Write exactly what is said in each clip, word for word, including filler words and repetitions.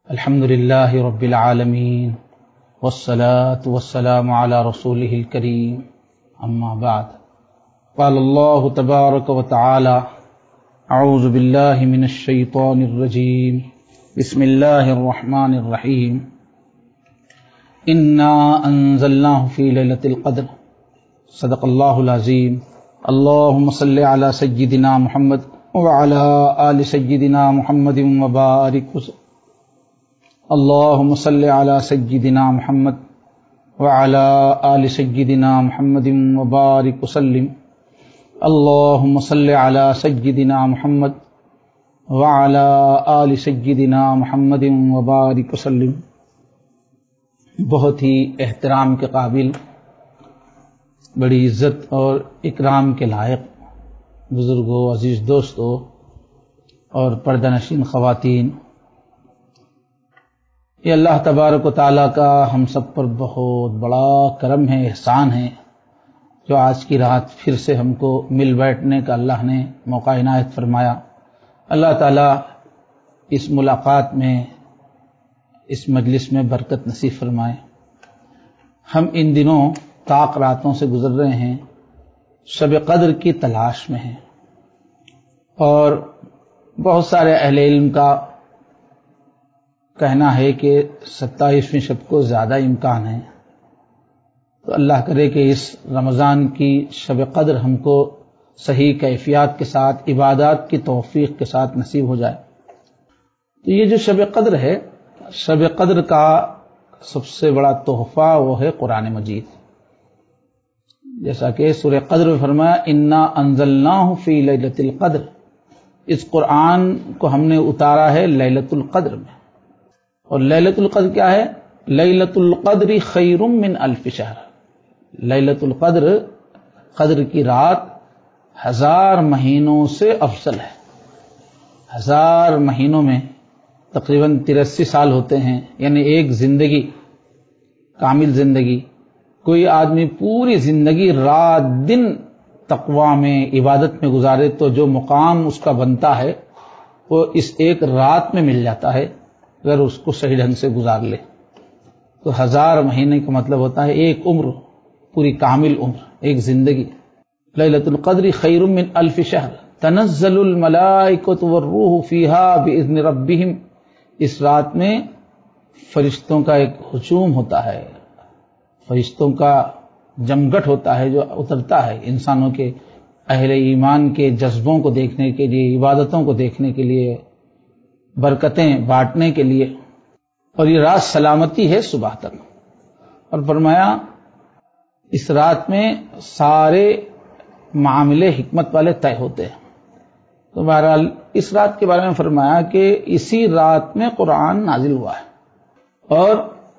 الحمد لله رب العالمين والصلاة والسلام على رسوله الكريم أما بعد قال الله تبارك وتعالى أعوذ بالله من الشيطان الرجيم بسم الله الرحمن الرحيم إنا أنزلناه في ليلة القدر صدق الله العظيم اللهم صل على سيدنا محمد وعلى آل سيدنا محمد وبارك وسلم اللهم صل على سيدنا محمد وعلى آل سيدنا محمد وبارك وسلم اللهم صل على سيدنا محمد وعلى آل سيدنا محمد وبارك وسلم۔ بہت ہی احترام کے قابل، بڑی عزت اور اکرام کے لائق بزرگوں، عزیز دوستوں اور پردہ نشین خواتین، یہ اللہ تبارک و تعالیٰ کا ہم سب پر بہت بڑا کرم ہے، احسان ہے، جو آج کی رات پھر سے ہم کو مل بیٹھنے کا اللہ نے موقع عنایت فرمایا۔ اللہ تعالیٰ اس ملاقات میں، اس مجلس میں برکت نصیب فرمائے۔ ہم ان دنوں طاق راتوں سے گزر رہے ہیں، شب قدر کی تلاش میں ہیں، اور بہت سارے اہل علم کا کہنا ہے کہ ستائیسویں شب کو زیادہ امکان ہے، تو اللہ کرے کہ اس رمضان کی شب قدر ہم کو صحیح کیفیات کے ساتھ عبادات کی توفیق کے ساتھ نصیب ہو جائے۔ تو یہ جو شب قدر ہے، شب قدر کا سب سے بڑا تحفہ وہ ہے قرآن مجید، جیسا کہ سورہ قدر میں فرمایا انا انزلناہ فی لیلۃ القدر، اس قرآن کو ہم نے اتارا ہے لیلۃ القدر میں۔ اور لیلۃ القدر کیا ہے؟ لیلۃ القدر خیر من الف شہر، لیلۃ القدر قدر کی رات ہزار مہینوں سے افضل ہے۔ ہزار مہینوں میں تقریباً تراسی سال ہوتے ہیں، یعنی ایک زندگی، کامل زندگی۔ کوئی آدمی پوری زندگی رات دن تقویٰ میں، عبادت میں گزارے تو جو مقام اس کا بنتا ہے وہ اس ایک رات میں مل جاتا ہے، اگر اس کو صحیح ڈھنگ سے گزار لے۔ تو ہزار مہینے کا مطلب ہوتا ہے ایک عمر، پوری کامل عمر، ایک زندگی۔ لیلۃ القدر خیر من الف شہر تنزل الملائکۃ والروح فیہا باذن ربہم، اس رات میں فرشتوں کا ایک ہجوم ہوتا ہے، فرشتوں کا جمگٹ ہوتا ہے جو اترتا ہے انسانوں کے، اہل ایمان کے جذبوں کو دیکھنے کے لیے، عبادتوں کو دیکھنے کے لیے، برکتیں بانٹنے کے لیے، اور یہ رات سلامتی ہے صبح تک۔ اور فرمایا اس رات میں سارے معاملے حکمت والے طے ہوتے ہیں۔ تو بہرحال اس رات کے بارے میں فرمایا کہ اسی رات میں قرآن نازل ہوا ہے، اور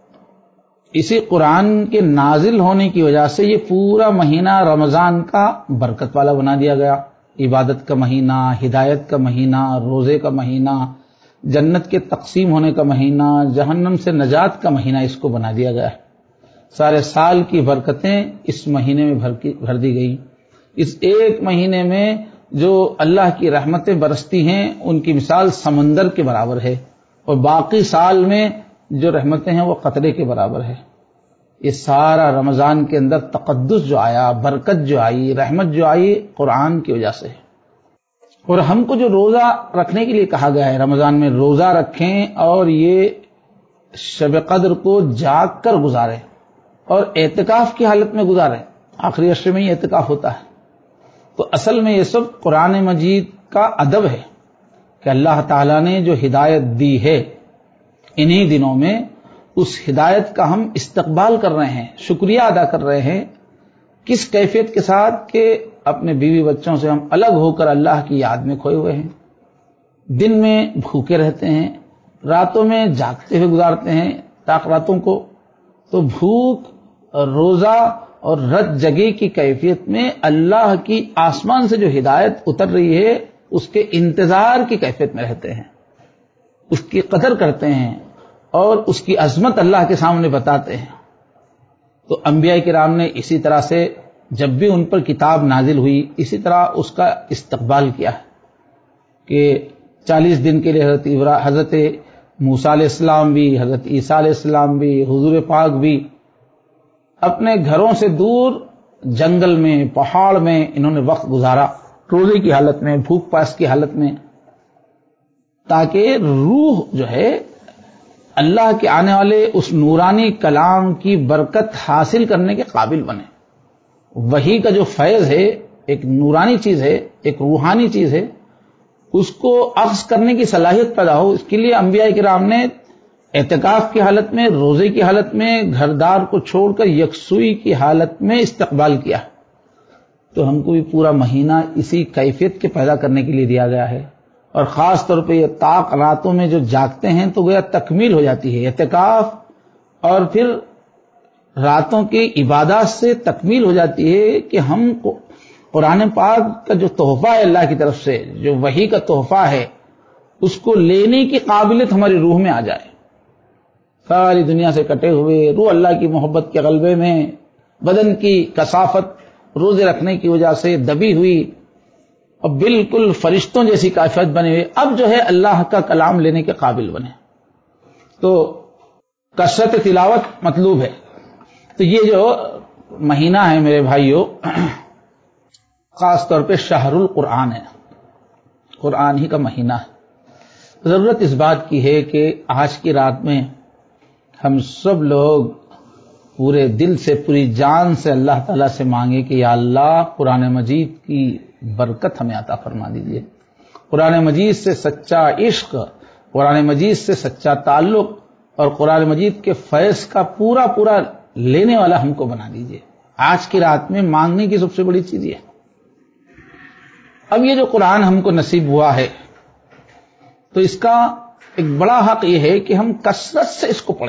اسی قرآن کے نازل ہونے کی وجہ سے یہ پورا مہینہ رمضان کا برکت والا بنا دیا گیا، عبادت کا مہینہ، ہدایت کا مہینہ، روزے کا مہینہ، جنت کے تقسیم ہونے کا مہینہ، جہنم سے نجات کا مہینہ اس کو بنا دیا گیا ہے۔ سارے سال کی برکتیں اس مہینے میں بھر کی بھر دی گئی۔ اس ایک مہینے میں جو اللہ کی رحمتیں برستی ہیں ان کی مثال سمندر کے برابر ہے، اور باقی سال میں جو رحمتیں ہیں وہ قطرے کے برابر ہے۔ یہ سارا رمضان کے اندر تقدس جو آیا، برکت جو آئی، رحمت جو آئی، قرآن کی وجہ سے ہے۔ اور ہم کو جو روزہ رکھنے کے لیے کہا گیا ہے، رمضان میں روزہ رکھیں اور یہ شب قدر کو جاگ کر گزاریں اور اعتکاف کی حالت میں گزاریں، آخری عشرے میں ہی اعتکاف ہوتا ہے۔ تو اصل میں یہ سب قرآن مجید کا ادب ہے کہ اللہ تعالیٰ نے جو ہدایت دی ہے انہی دنوں میں، اس ہدایت کا ہم استقبال کر رہے ہیں، شکریہ ادا کر رہے ہیں۔ کس کیفیت کے ساتھ کہ اپنے بیوی بچوں سے ہم الگ ہو کر اللہ کی یاد میں کھوئے ہوئے ہیں، دن میں بھوکے رہتے ہیں، راتوں میں جاگتے ہوئے گزارتے ہیں طاق راتوں کو۔ تو بھوک، روزہ اور رت جگی کی کیفیت میں اللہ کی آسمان سے جو ہدایت اتر رہی ہے اس کے انتظار کی کیفیت میں رہتے ہیں، اس کی قدر کرتے ہیں اور اس کی عظمت اللہ کے سامنے بتاتے ہیں۔ تو انبیاء کرام نے اسی طرح سے جب بھی ان پر کتاب نازل ہوئی اسی طرح اس کا استقبال کیا ہے کہ چالیس دن کے لیے حضرت حضرت موسیٰ علیہ السلام بھی، حضرت عیسیٰ علیہ السلام بھی، حضور پاک بھی اپنے گھروں سے دور جنگل میں، پہاڑ میں انہوں نے وقت گزارا، روزے کی حالت میں، بھوک پیاس کی حالت میں، تاکہ روح جو ہے اللہ کے آنے والے اس نورانی کلام کی برکت حاصل کرنے کے قابل بنے۔ وحی کا جو فیض ہے ایک نورانی چیز ہے، ایک روحانی چیز ہے، اس کو اخذ کرنے کی صلاحیت پیدا ہو، اس کے لیے انبیاء کرام نے اعتکاف کی حالت میں، روزے کی حالت میں، گھر دار کو چھوڑ کر یکسوئی کی حالت میں استقبال کیا۔ تو ہم کو بھی پورا مہینہ اسی کیفیت کے پیدا کرنے کے لیے دیا گیا ہے، اور خاص طور پہ یہ طاق راتوں میں جو جاگتے ہیں تو گویا تکمیل ہو جاتی ہے اعتکاف، اور پھر راتوں کی عبادات سے تکمیل ہو جاتی ہے کہ ہم کو قرآن پاک کا جو تحفہ ہے اللہ کی طرف سے، جو وحی کا تحفہ ہے، اس کو لینے کی قابلیت ہماری روح میں آ جائے۔ ساری دنیا سے کٹے ہوئے، روح اللہ کی محبت کے غلبے میں، بدن کی کثافت روزے رکھنے کی وجہ سے دبی ہوئی، اور بالکل فرشتوں جیسی کیفیت بنے ہوئے، اب جو ہے اللہ کا کلام لینے کے قابل بنے۔ تو کثرت تلاوت مطلوب ہے۔ تو یہ جو مہینہ ہے میرے بھائیوں، خاص طور پہ شہر القرآن ہے، قرآن ہی کا مہینہ ہے۔ ضرورت اس بات کی ہے کہ آج کی رات میں ہم سب لوگ پورے دل سے، پوری جان سے اللہ تعالیٰ سے مانگے کہ یا اللہ قرآن مجید کی برکت ہمیں عطا فرما دیجیے، قرآن مجید سے سچا عشق، قرآن مجید سے سچا تعلق اور قرآن مجید کے فیض کا پورا پورا لینے والا ہم کو بنا دیجیے۔ آج کی رات میں مانگنے کی سب سے بڑی چیز یہ ہے۔ اب یہ جو قرآن ہم کو نصیب ہوا ہے تو اس کا ایک بڑا حق یہ ہے کہ ہم کثرت سے اس کو پڑھیں۔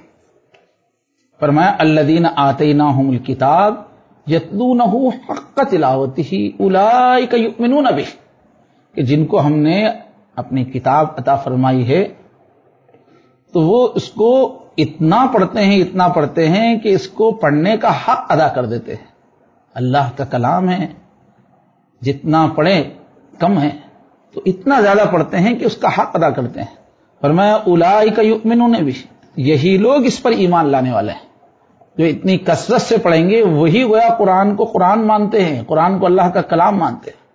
فرمایا الذین آتیناہم الکتاب یتلونہ حق تلاوتہ اولئک یؤمنون بہ، کہ جن کو ہم نے اپنی کتاب عطا فرمائی ہے تو وہ اس کو اتنا پڑھتے ہیں اتنا پڑھتے ہیں کہ اس کو پڑھنے کا حق ادا کر دیتے ہیں۔ اللہ کا کلام ہے، جتنا پڑھیں کم ہے، تو اتنا زیادہ پڑھتے ہیں کہ اس کا حق ادا کرتے ہیں۔ فرمایا اولئک یؤمنون بہ، یہی لوگ اس پر ایمان لانے والے ہیں جو اتنی کثرت سے پڑھیں گے، وہی گویا قرآن کو قرآن مانتے ہیں، قرآن کو اللہ کا کلام مانتے ہیں۔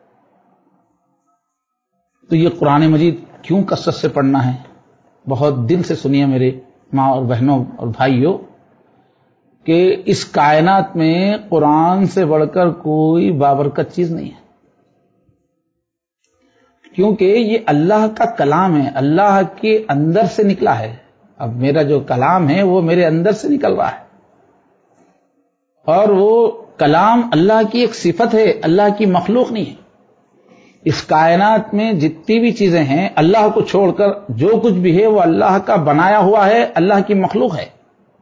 تو یہ قرآن مجید کیوں کثرت سے پڑھنا ہے؟ بہت دل سے سنیے میرے ماں اور بہنوں اور بھائیوں، کہ اس کائنات میں قرآن سے بڑھ کر کوئی بابرکت چیز نہیں ہے، کیونکہ یہ اللہ کا کلام ہے، اللہ کے اندر سے نکلا ہے۔ اب میرا جو کلام ہے وہ میرے اندر سے نکل رہا ہے، اور وہ کلام اللہ کی ایک صفت ہے، اللہ کی مخلوق نہیں ہے۔ اس کائنات میں جتنی بھی چیزیں ہیں اللہ کو چھوڑ کر جو کچھ بھی ہے وہ اللہ کا بنایا ہوا ہے، اللہ کی مخلوق ہے۔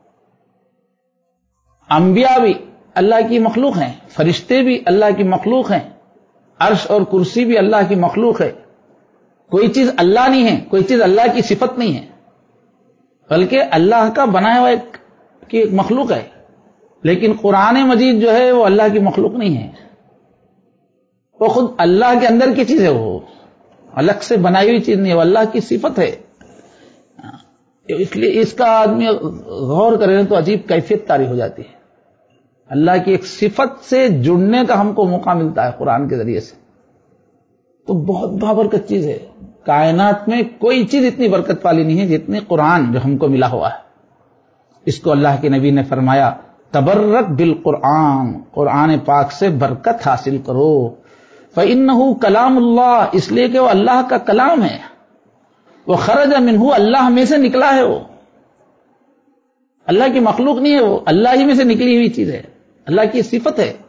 انبیاء بھی اللہ کی مخلوق ہیں، فرشتے بھی اللہ کی مخلوق ہیں، عرش اور کرسی بھی اللہ کی مخلوق ہے۔ کوئی چیز اللہ نہیں ہے، کوئی چیز اللہ کی صفت نہیں ہے، بلکہ اللہ کا بنایا ہوا ایک کی ایک مخلوق ہے۔ لیکن قرآن مجید جو ہے وہ اللہ کی مخلوق نہیں ہے، وہ خود اللہ کے اندر کی چیز ہے، وہ الگ سے بنائی ہوئی چیز نہیں ہے، وہ اللہ کی صفت ہے۔ اس لیے اس کا آدمی غور کرے تو عجیب کیفیت طاری ہو جاتی ہے۔ اللہ کی ایک صفت سے جڑنے کا ہم کو موقع ملتا ہے قرآن کے ذریعے سے، تو بہت بابرکت چیز ہے۔ کائنات میں کوئی چیز اتنی برکت والی نہیں ہے جتنی قرآن جو ہم کو ملا ہوا ہے۔ اس کو اللہ کے نبی نے فرمایا تبرک بالقرآن، قرآن پاک سے برکت حاصل کرو، فإنہ کلام اللہ، اس لیے کہ وہ اللہ کا کلام ہے، وہ خرج منہ، اللہ میں سے نکلا ہے، وہ اللہ کی مخلوق نہیں ہے، وہ اللہ ہی میں سے نکلی ہوئی چیز ہے، اللہ کی صفت ہے۔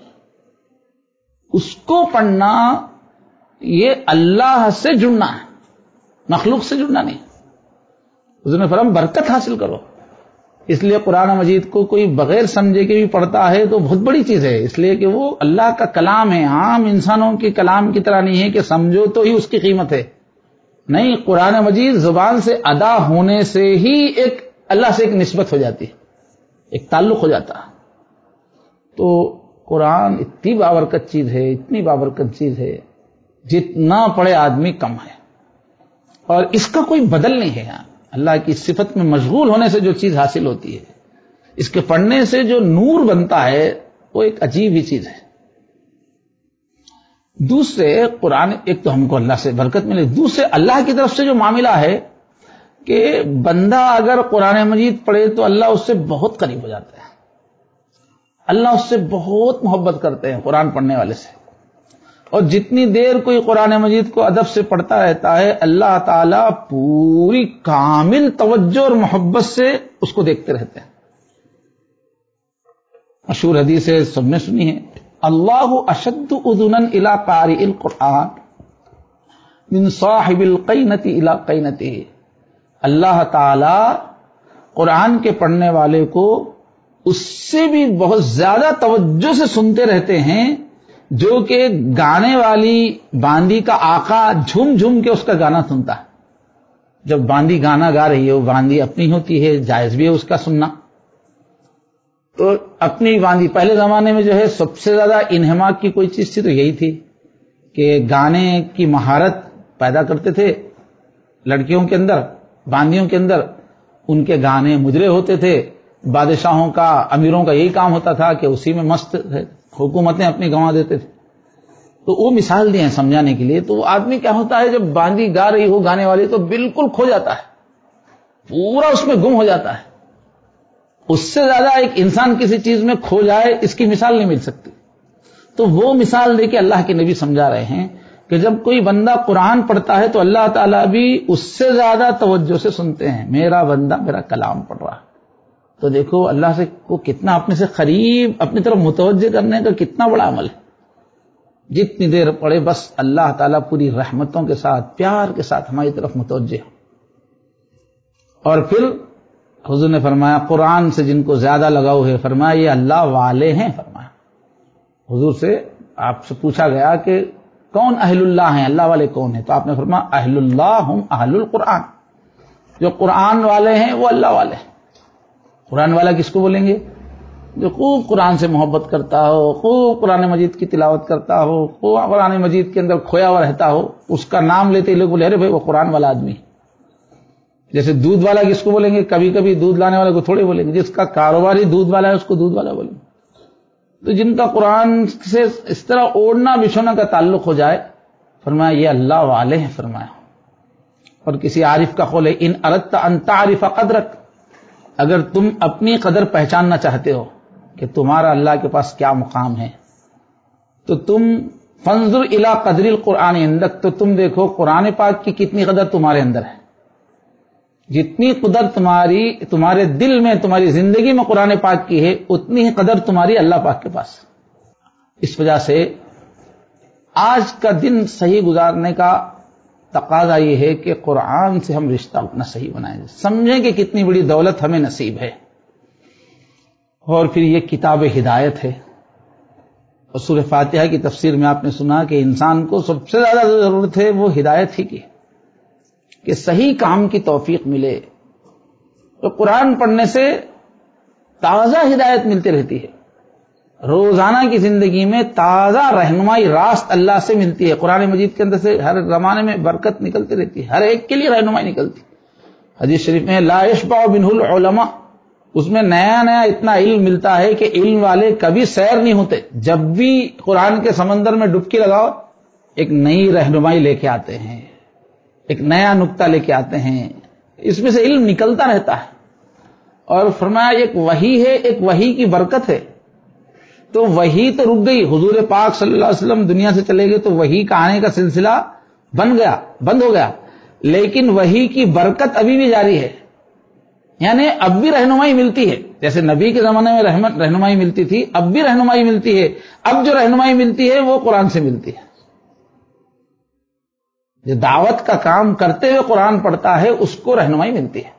اس کو پڑھنا یہ اللہ سے جڑنا ہے، مخلوق سے جڑنا نہیں۔ حضور نے فرمایا برکت حاصل کرو۔ اس لیے قرآن مجید کو کوئی بغیر سمجھے کے بھی پڑھتا ہے تو بہت بڑی چیز ہے، اس لیے کہ وہ اللہ کا کلام ہے، عام انسانوں کے کلام کی طرح نہیں ہے کہ سمجھو تو ہی اس کی قیمت ہے۔ نہیں، قرآن مجید زبان سے ادا ہونے سے ہی ایک اللہ سے ایک نسبت ہو جاتی ہے، ایک تعلق ہو جاتا ہے۔ تو قرآن اتنی بابرکت چیز ہے، اتنی بابرکت چیز ہے، جتنا پڑھے آدمی کم ہے، اور اس کا کوئی بدل نہیں ہے۔ اللہ کی صفت میں مشغول ہونے سے جو چیز حاصل ہوتی ہے، اس کے پڑھنے سے جو نور بنتا ہے، وہ ایک عجیب ہی چیز ہے۔ دوسرے قرآن، ایک تو ہم کو اللہ سے برکت ملے، دوسرے اللہ کی طرف سے جو معاملہ ہے کہ بندہ اگر قرآن مجید پڑھے تو اللہ اس سے بہت قریب ہو جاتا ہے، اللہ اس سے بہت محبت کرتے ہیں قرآن پڑھنے والے سے، اور جتنی دیر کوئی قرآن مجید کو ادب سے پڑھتا رہتا ہے اللہ تعالیٰ پوری کامل توجہ اور محبت سے اس کو دیکھتے رہتے ہیں۔ مشہور حدیث ہے، سب نے سنی ہے، اللہ اشد اذنا الی قارئ القرآن من صاحب القینۃ الی قینتہ، اللہ تعالی قرآن کے پڑھنے والے کو اس سے بھی بہت زیادہ توجہ سے سنتے رہتے ہیں جو کہ گانے والی باندی کا آقا جھوم جھوم کے اس کا گانا سنتا ہے۔ جب باندی گانا گا رہی ہے، وہ باندی اپنی ہوتی ہے، جائز بھی ہے اس کا سننا، تو اپنی باندی، پہلے زمانے میں جو ہے سب سے زیادہ انہماک کی کوئی چیز تھی تو یہی تھی کہ گانے کی مہارت پیدا کرتے تھے لڑکیوں کے اندر، باندیوں کے اندر، ان کے گانے مجرے ہوتے تھے، بادشاہوں کا، امیروں کا یہی کام ہوتا تھا کہ اسی میں مست حکومتیں اپنی گنوا دیتے تھے۔ تو وہ مثال دی ہیں سمجھانے کے لیے۔ تو وہ آدمی کیا ہوتا ہے، جب باندی گا رہی ہو گانے والی تو بالکل کھو جاتا ہے، پورا اس میں گم ہو جاتا ہے۔ اس سے زیادہ ایک انسان کسی چیز میں کھو جائے، اس کی مثال نہیں مل سکتی۔ تو وہ مثال دے کے اللہ کے نبی سمجھا رہے ہیں کہ جب کوئی بندہ قرآن پڑھتا ہے تو اللہ تعالیٰ بھی اس سے زیادہ توجہ سے سنتے ہیں، میرا بندہ میرا کلام پڑھ رہا۔ تو دیکھو اللہ سے کو کتنا اپنے سے قریب، اپنی طرف متوجہ کرنے کا کتنا بڑا عمل ہے۔ جتنی دیر پڑھے بس اللہ تعالیٰ پوری رحمتوں کے ساتھ، پیار کے ساتھ ہماری طرف متوجہ ہو۔ اور پھر حضور نے فرمایا قرآن سے جن کو زیادہ لگاؤ ہے، فرمایا یہ اللہ والے ہیں۔ فرمایا حضور سے آپ سے پوچھا گیا کہ کون اہل اللہ ہیں، اللہ والے کون ہیں؟ تو آپ نے فرمایا اہل اللہ ہم اہل القرآن، جو قرآن والے ہیں وہ اللہ والے ہیں۔ قرآن والا کس کو بولیں گے؟ جو خوب قرآن سے محبت کرتا ہو، خوب قرآن مجید کی تلاوت کرتا ہو، خوب قرآن مجید کے اندر کھویا ہوا رہتا ہو، اس کا نام لیتے ہی لوگ بولے ارے بھائی وہ قرآن والا آدمی ہے۔ جیسے دودھ والا کس کو بولیں گے؟ کبھی کبھی دودھ لانے والے کو تھوڑے بولیں گے، جس کا کاروبار ہی دودھ والا ہے اس کو دودھ والا بولیں گے۔ تو جن کا قرآن سے اس طرح اوڑھنا بچھونا کا تعلق ہو جائے، فرمایا یہ اللہ والے ہیں۔ فرمایا، اور کسی عارف کا قول ہے ان اردت ان تعرف قدرک، اگر تم اپنی قدر پہچاننا چاہتے ہو کہ تمہارا اللہ کے پاس کیا مقام ہے، تو تم فانظر الی قدر القرآن عندک، تو تم دیکھو قرآن پاک کی کتنی قدر تمہارے اندر ہے۔ جتنی قدر تمہاری تمہارے دل میں، تمہاری زندگی میں قرآن پاک کی ہے، اتنی ہی قدر تمہاری اللہ پاک کے پاس۔ اس وجہ سے آج کا دن صحیح گزارنے کا تقاضا یہ ہے کہ قرآن سے ہم رشتہ اپنا صحیح بنائیں، سمجھیں کہ کتنی بڑی دولت ہمیں نصیب ہے۔ اور پھر یہ کتاب ہدایت ہے، اور سورہ فاتحہ کی تفسیر میں آپ نے سنا کہ انسان کو سب سے زیادہ ضرورت ہے وہ ہدایت ہی کی، کہ صحیح کام کی توفیق ملے۔ تو قرآن پڑھنے سے تازہ ہدایت ملتی رہتی ہے، روزانہ کی زندگی میں تازہ رہنمائی راست اللہ سے ملتی ہے۔ قرآن مجید کے اندر سے ہر زمانے میں برکت نکلتی رہتی ہے، ہر ایک کے لیے رہنمائی نکلتی۔ حدیث شریف میں لا یشبع منہ العلماء، اس میں نیا نیا اتنا علم ملتا ہے کہ علم والے کبھی سیر نہیں ہوتے۔ جب بھی قرآن کے سمندر میں ڈبکی لگاؤ ایک نئی رہنمائی لے کے آتے ہیں، ایک نیا نقطہ لے کے آتے ہیں، اس میں سے علم نکلتا رہتا ہے۔ اور فرمایا ایک وحی ہے، ایک وحی کی برکت ہے۔ تو وحی تو رک گئی، حضور پاک صلی اللہ علیہ وسلم دنیا سے چلے گئے تو وحی کا آنے کا سلسلہ بن گیا، بند ہو گیا، لیکن وحی کی برکت ابھی بھی جاری ہے، یعنی اب بھی رہنمائی ملتی ہے۔ جیسے نبی کے زمانے میں رحمت رہنمائی ملتی تھی، اب بھی رہنمائی ملتی ہے۔ اب جو رہنمائی ملتی ہے وہ قرآن سے ملتی ہے۔ جو دعوت کا کام کرتے ہوئے قرآن پڑھتا ہے اس کو رہنمائی ملتی ہے۔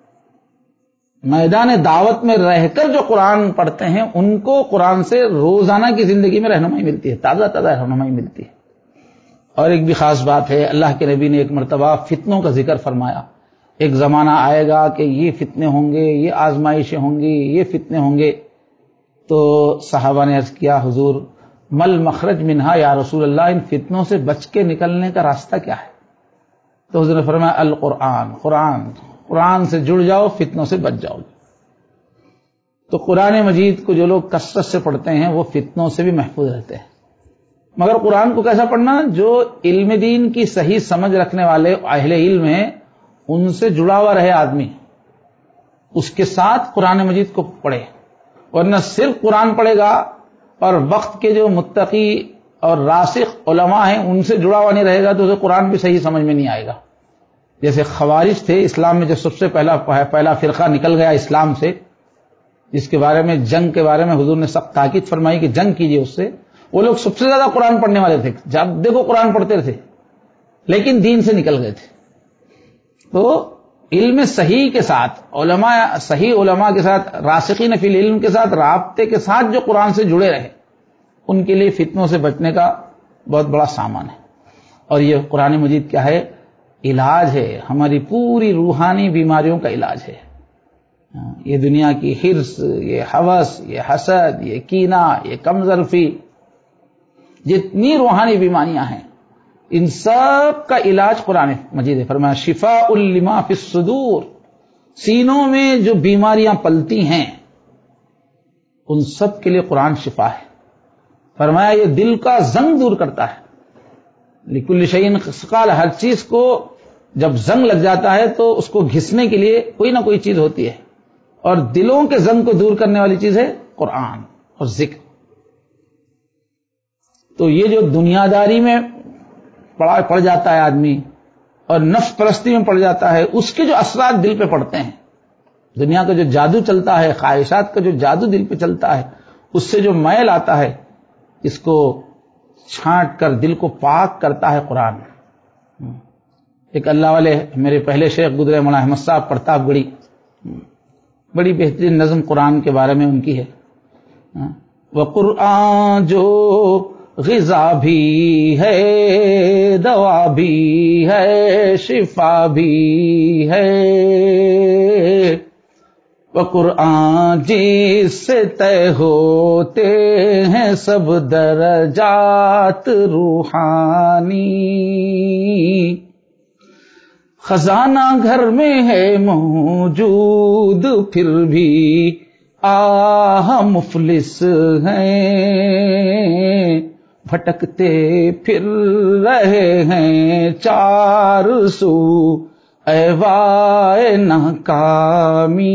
میدان دعوت میں رہ کر جو قرآن پڑھتے ہیں ان کو قرآن سے روزانہ کی زندگی میں رہنمائی ملتی ہے، تازہ تازہ رہنمائی ملتی ہے۔ اور ایک بھی خاص بات ہے، اللہ کے نبی نے ایک مرتبہ فتنوں کا ذکر فرمایا۔ ایک زمانہ آئے گا کہ یہ فتنے ہوں گے، یہ آزمائشیں ہوں گی، یہ فتنے ہوں گے۔ تو صحابہ نے عرض کیا حضور مل مخرج منہا یا رسول اللہ، ان فتنوں سے بچ کے نکلنے کا راستہ کیا ہے؟ تو حضور نے فرمایا القرآن، قرآن قرآن سے جڑ جاؤ، فتنوں سے بچ جاؤ۔ تو قرآن مجید کو جو لوگ کثرت سے پڑھتے ہیں وہ فتنوں سے بھی محفوظ رہتے ہیں۔ مگر قرآن کو کیسا پڑھنا؟ جو علم دین کی صحیح سمجھ رکھنے والے اہل علم ہیں ان سے جڑا ہوا رہے آدمی، اس کے ساتھ قرآن مجید کو پڑھے، ورنہ صرف قرآن پڑھے گا اور وقت کے جو متقی اور راسخ علماء ہیں ان سے جڑا ہوا نہیں رہے گا تو اسے قرآن بھی صحیح سمجھ میں نہیں آئے گا۔ جیسے خوارج تھے اسلام میں جو سب سے پہلا پہلا فرقہ نکل گیا اسلام سے، جس کے بارے میں جنگ کے بارے میں حضور نے سخت تاکید فرمائی کہ جنگ کیجیے اس سے، وہ لوگ سب سے زیادہ قرآن پڑھنے والے تھے، جب دیکھو قرآن پڑھتے تھے لیکن دین سے نکل گئے تھے۔ تو علم صحیح کے ساتھ، علماء صحیح علماء کے ساتھ، راسخین فی العلم کے ساتھ رابطے کے ساتھ جو قرآن سے جڑے رہے ان کے لیے فتنوں سے بچنے کا بہت بڑا سامان ہے۔ اور یہ قرآن مجید کیا ہے؟ علاج ہے، ہماری پوری روحانی بیماریوں کا علاج ہے۔ یہ دنیا کی حرص، یہ ہوس، یہ حسد، یہ کینہ، یہ کمظرفی، جتنی روحانی بیماریاں ہیں ان سب کا علاج قرآن مجید ہے۔ فرمایا شفاء لما فی الصدور، سینوں میں جو بیماریاں پلتی ہیں ان سب کے لیے قرآن شفا ہے۔ فرمایا یہ دل کا زنگ دور کرتا ہے۔ لکل شیء قال، ہر چیز کو جب زنگ لگ جاتا ہے تو اس کو گھسنے کے لیے کوئی نہ کوئی چیز ہوتی ہے، اور دلوں کے زنگ کو دور کرنے والی چیز ہے قرآن اور ذکر۔ تو یہ جو دنیا داری میں پڑا پڑ جاتا ہے آدمی اور نفس پرستی میں پڑ جاتا ہے، اس کے جو اثرات دل پہ پڑتے ہیں، دنیا کا جو جادو چلتا ہے، خواہشات کا جو جادو دل پہ چلتا ہے، اس سے جو میل آتا ہے اس کو چھانٹ کر دل کو پاک کرتا ہے قرآن۔ ایک اللہ والے میرے پہلے شیخ گزرے مولانا احمد صاحب پرتاپ گڑھی، بڑی بہترین نظم قرآن کے بارے میں ان کی ہے۔ وہ قرآن جو غذا بھی ہے، دوا بھی ہے، شفا بھی ہے، وہ قرآن جس سے طے ہوتے ہیں سب درجات روحانی، خزانہ گھر میں ہے موجود پھر بھی آہ مفلس ہیں، بھٹکتے پھر رہے ہیں چار سو ایوائے ناکامی۔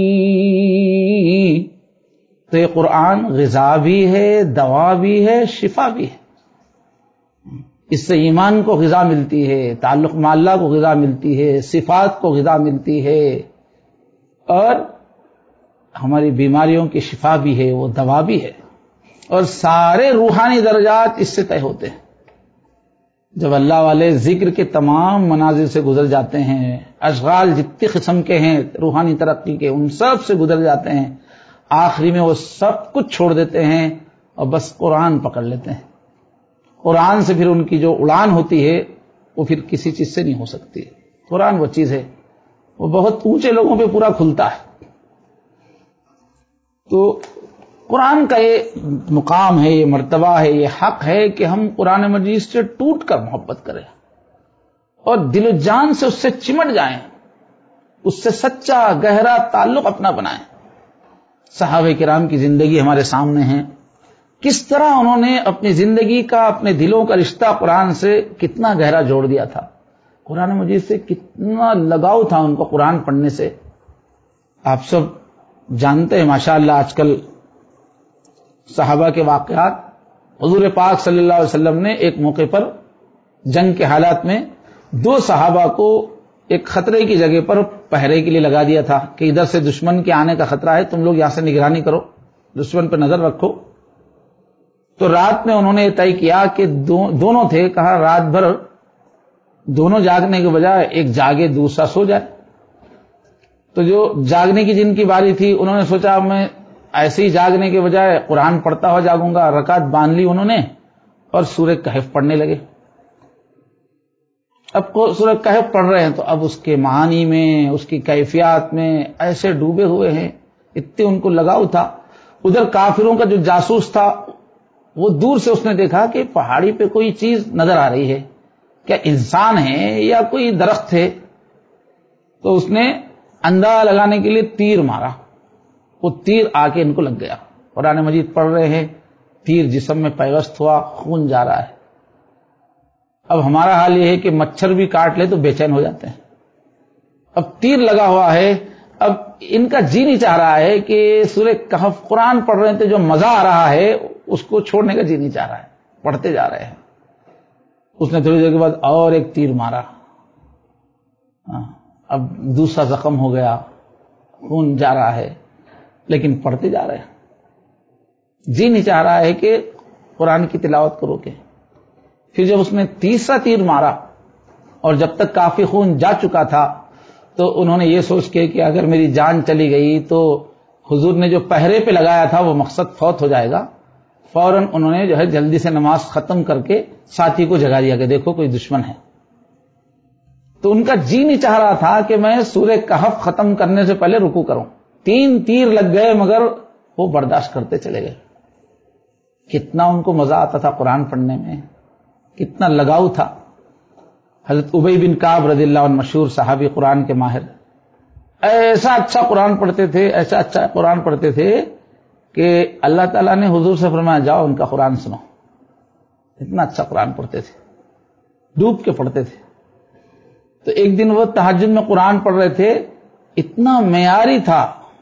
تو یہ قرآن غذا بھی ہے، دوا بھی ہے، شفا بھی ہے۔ اس سے ایمان کو غذا ملتی ہے، تعلق مع اللہ کو غذا ملتی ہے، صفات کو غذا ملتی ہے، اور ہماری بیماریوں کی شفا بھی ہے، وہ دوا بھی ہے، اور سارے روحانی درجات اس سے طے ہوتے ہیں۔ جب اللہ والے ذکر کے تمام منازل سے گزر جاتے ہیں، اشغال جتنے قسم کے ہیں روحانی ترقی کے ان سب سے گزر جاتے ہیں، آخری میں وہ سب کچھ چھوڑ دیتے ہیں اور بس قرآن پکڑ لیتے ہیں۔ قرآن سے پھر ان کی جو اڑان ہوتی ہے وہ پھر کسی چیز سے نہیں ہو سکتی۔ قرآن وہ چیز ہے، وہ بہت اونچے لوگوں پہ پورا کھلتا ہے۔ تو قرآن کا یہ مقام ہے، یہ مرتبہ ہے، یہ حق ہے کہ ہم قرآن مجید سے ٹوٹ کر محبت کریں اور دل و جان سے اس سے چمٹ جائیں، اس سے سچا گہرا تعلق اپنا بنائیں۔ صحابہ کرام کی زندگی ہمارے سامنے ہے، کس طرح انہوں نے اپنی زندگی کا، اپنے دلوں کا رشتہ قرآن سے کتنا گہرا جوڑ دیا تھا، قرآن مجید سے کتنا لگاؤ تھا ان کو قرآن پڑھنے سے۔ آپ سب جانتے ہیں ماشاءاللہ آج کل صحابہ کے واقعات۔ حضور پاک صلی اللہ علیہ وسلم نے ایک موقع پر جنگ کے حالات میں دو صحابہ کو ایک خطرے کی جگہ پر پہرے کے لیے لگا دیا تھا کہ ادھر سے دشمن کے آنے کا خطرہ ہے، تم لوگ یہاں سے نگرانی کرو، دشمن پہ نظر رکھو۔ تو رات میں انہوں نے یہ طے کیا کہ دو دونوں تھے، کہا رات بھر دونوں جاگنے کے بجائے ایک جاگے دوسرا سو جائے۔ تو جو جاگنے کی جن کی باری تھی انہوں نے سوچا میں ایسے ہی جاگنے کے بجائے قرآن پڑھتا ہوا جاگوں گا، رکعت باندھ لی انہوں نے اور سورہ کہف پڑھنے لگے۔ اب سورہ کہف پڑھ رہے ہیں تو اب اس کے معانی میں، اس کی کیفیات میں ایسے ڈوبے ہوئے ہیں، اتنے ان کو لگاؤ تھا۔ ادھر کافروں کا جو جاسوس تھا وہ دور سے اس نے دیکھا کہ پہاڑی پہ کوئی چیز نظر آ رہی ہے، کیا انسان ہے یا کوئی درخت ہے؟ تو اس نے اندازہ لگانے کے لیے تیر مارا، وہ تیر آ کے ان کو لگ گیا. قرآن مجید پڑھ رہے ہیں، تیر جسم میں پیوست ہوا، خون جا رہا ہے. اب ہمارا حال یہ ہے کہ مچھر بھی کاٹ لے تو بے چین ہو جاتے ہیں. اب تیر لگا ہوا ہے، اب ان کا جی نہیں چاہ رہا ہے کہ سورہ کہف قرآن پڑھ رہے تھے، جو مزہ آ رہا ہے اس کو چھوڑنے کا جی نہیں چاہ رہا ہے، پڑھتے جا رہے ہیں. اس نے تھوڑی دیر کے بعد اور ایک تیر مارا، اب دوسرا زخم ہو گیا، خون جا رہا ہے، لیکن پڑھتے جا رہے ہیں. جی نہیں چاہ رہا ہے کہ قرآن کی تلاوت کو روکے. پھر جب اس نے تیسرا تیر مارا اور جب تک کافی خون جا چکا تھا تو انہوں نے یہ سوچ کے کہ اگر میری جان چلی گئی تو حضور نے جو پہرے پہ لگایا تھا وہ مقصد فوت ہو جائے گا. فوراً انہوں نے جو ہے جلدی سے نماز ختم کر کے ساتھی کو جگا دیا کہ دیکھو کوئی دشمن ہے. تو ان کا جی نہیں چاہ رہا تھا کہ میں سورہ کہف ختم کرنے سے پہلے رکوع کروں. تین تیر لگ گئے مگر وہ برداشت کرتے چلے گئے. کتنا ان کو مزہ آتا تھا قرآن پڑھنے میں، کتنا لگاؤ تھا. حضرت ابی بن کعب رضی اللہ عنہ مشہور صحابی قرآن کے ماہر، ایسا اچھا قرآن پڑھتے تھے، ایسا اچھا قرآن پڑھتے تھے کہ اللہ تعالیٰ نے حضور سے فرمایا جاؤ ان کا قرآن سنو. اتنا اچھا قرآن پڑھتے تھے، ڈوب کے پڑھتے تھے. تو ایک دن وہ تہجد میں قرآن پڑھ رہے تھے، اتنا معیاری تھا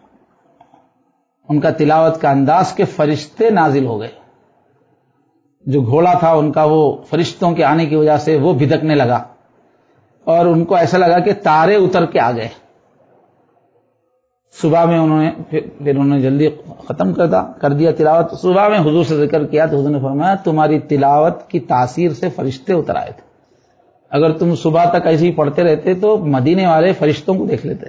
ان کا تلاوت کا انداز کہ فرشتے نازل ہو گئے. جو گھوڑا تھا ان کا وہ فرشتوں کے آنے کی وجہ سے وہ بھدکنے لگا اور ان کو ایسا لگا کہ تارے اتر کے آ گئے. صبح میں انہوں نے پھر انہوں نے جلدی ختم کر دیا کر دیا تلاوت. صبح میں حضور سے ذکر کیا تو حضور نے فرمایا تمہاری تلاوت کی تاثیر سے فرشتے اتر آئے تھے. اگر تم صبح تک ایسے ہی پڑھتے رہتے تو مدینے والے فرشتوں کو دیکھ لیتے.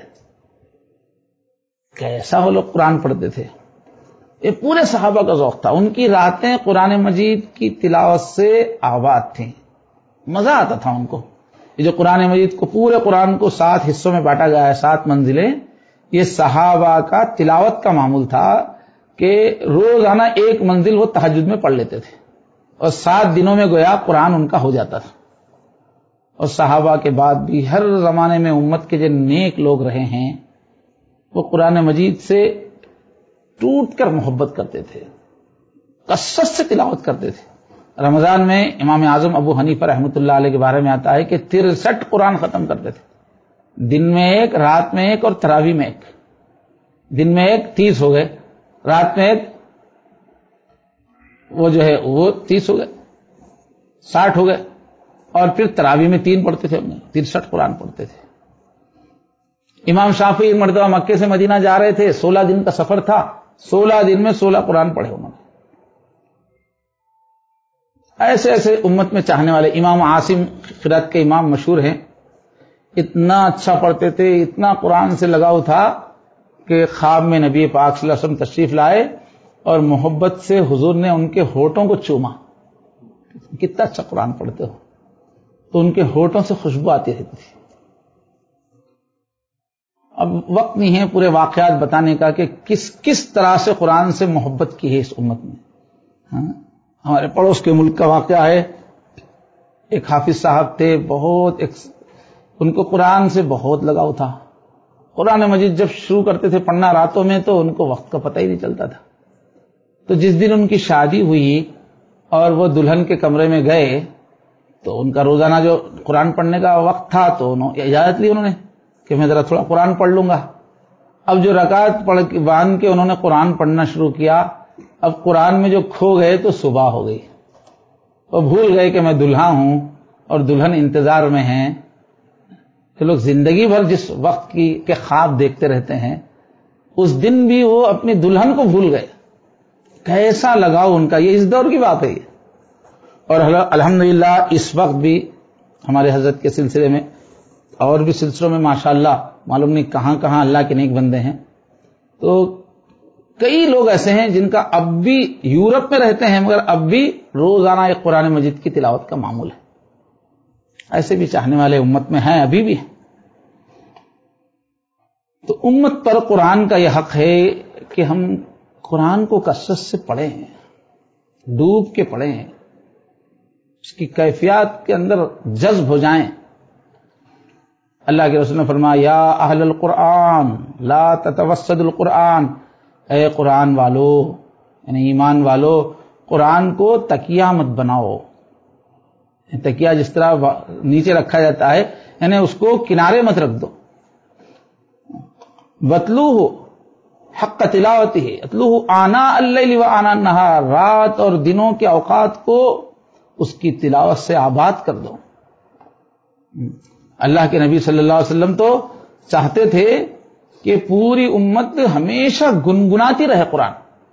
کیسا وہ لوگ قرآن پڑھتے تھے. یہ پورے صحابہ کا ذوق تھا. ان کی راتیں قرآن مجید کی تلاوت سے آباد تھیں، مزہ آتا تھا ان کو. یہ جو قرآن مجید کو پورے قرآن کو سات حصوں میں بانٹا گیا ہے، سات منزلیں، یہ صحابہ کا تلاوت کا معمول تھا کہ روزانہ ایک منزل وہ تہجد میں پڑھ لیتے تھے اور سات دنوں میں گویا قرآن ان کا ہو جاتا تھا. اور صحابہ کے بعد بھی ہر زمانے میں امت کے جو نیک لوگ رہے ہیں وہ قرآن مجید سے ٹوٹ کر محبت کرتے تھے، کثرت سے تلاوت کرتے تھے. رمضان میں امام اعظم ابو حنیفہ رحمۃ اللہ علیہ کے بارے میں آتا ہے کہ ترسٹھ قرآن ختم کرتے تھے. دن میں ایک، رات میں ایک اور تراویح میں ایک. دن میں ایک تیس ہو گئے، رات میں ایک وہ جو ہے وہ تیس ہو گئے، ساٹھ ہو گئے، اور پھر تراویح میں تین پڑھتے تھے. ترسٹھ قرآن پڑھتے تھے. امام شافعی ایک مرتبہ مکے سے مدینہ جا رہے تھے، سولہ دن کا سفر تھا، سولہ دن میں سولہ قرآن پڑھے انہوں نے. ایسے ایسے امت میں چاہنے والے. امام عاصم قرأت کے امام مشہور ہیں، اتنا اچھا پڑھتے تھے، اتنا قرآن سے لگاؤ تھا کہ خواب میں نبی پاک صلی اللہ علیہ وسلم تشریف لائے اور محبت سے حضور نے ان کے ہونٹوں کو چوما. کتنا اچھا قرآن پڑھتے ہو. تو ان کے ہونٹوں سے خوشبو آتی رہتی تھی. اب وقت نہیں ہے پورے واقعات بتانے کا کہ کس کس طرح سے قرآن سے محبت کی ہے اس امت نے. ہاں؟ ہمارے پڑوس کے ملک کا واقعہ ہے. ایک حافظ صاحب تھے، بہت ایک ان کو قرآن سے بہت لگاؤ تھا. قرآن مجید جب شروع کرتے تھے پڑھنا راتوں میں تو ان کو وقت کا پتہ ہی نہیں چلتا تھا. تو جس دن ان کی شادی ہوئی اور وہ دلہن کے کمرے میں گئے تو ان کا روزانہ جو قرآن پڑھنے کا وقت تھا تو انہوں اجازت لی انہوں نے کہ میں ذرا تھوڑا قرآن پڑھ لوں گا. اب جو رکعت پڑھ کے باندھ کے انہوں نے قرآن پڑھنا شروع کیا، اب قرآن میں جو کھو گئے تو صبح ہو گئی. وہ بھول گئے کہ میں دلہا ہوں اور دلہن انتظار میں ہیں. کہ لوگ زندگی بھر جس وقت کی کے خواب دیکھتے رہتے ہیں، اس دن بھی وہ اپنی دلہن کو بھول گئے. کیسا لگاؤ ان کا. یہ اس دور کی بات ہے یہ. اور الحمدللہ اس وقت بھی ہمارے حضرت کے سلسلے میں اور بھی سلسلوں میں ماشاءاللہ معلوم نہیں کہاں کہاں اللہ کے نیک بندے ہیں. تو کئی لوگ ایسے ہیں جن کا اب بھی یورپ میں رہتے ہیں مگر اب بھی روزانہ ایک قرآن مجید کی تلاوت کا معمول ہے. ایسے بھی چاہنے والے امت میں ہیں، ابھی بھی ہیں. تو امت پر قرآن کا یہ حق ہے کہ ہم قرآن کو کثرت سے پڑھیں، ڈوب کے پڑھیں، اس کی کیفیات کے اندر جذب ہو جائیں. اللہ کے رسول نے فرمایا یا اہل القرآن لا تتوسد القرآن، اے قرآن والو یعنی ایمان والو قرآن کو تکیہ مت بناؤ. تکیہ جس طرح نیچے رکھا جاتا ہے یعنی اس کو کنارے مت رکھ دو. وَاتْلُوهُ حق تلاوتہ، اتلوہ آناء اللیل و آناء النہار، رات اور دنوں کے اوقات کو اس کی تلاوت سے آباد کر دو. اللہ کے نبی صلی اللہ علیہ وسلم تو چاہتے تھے کہ پوری امت ہمیشہ گنگناتی رہے قرآن.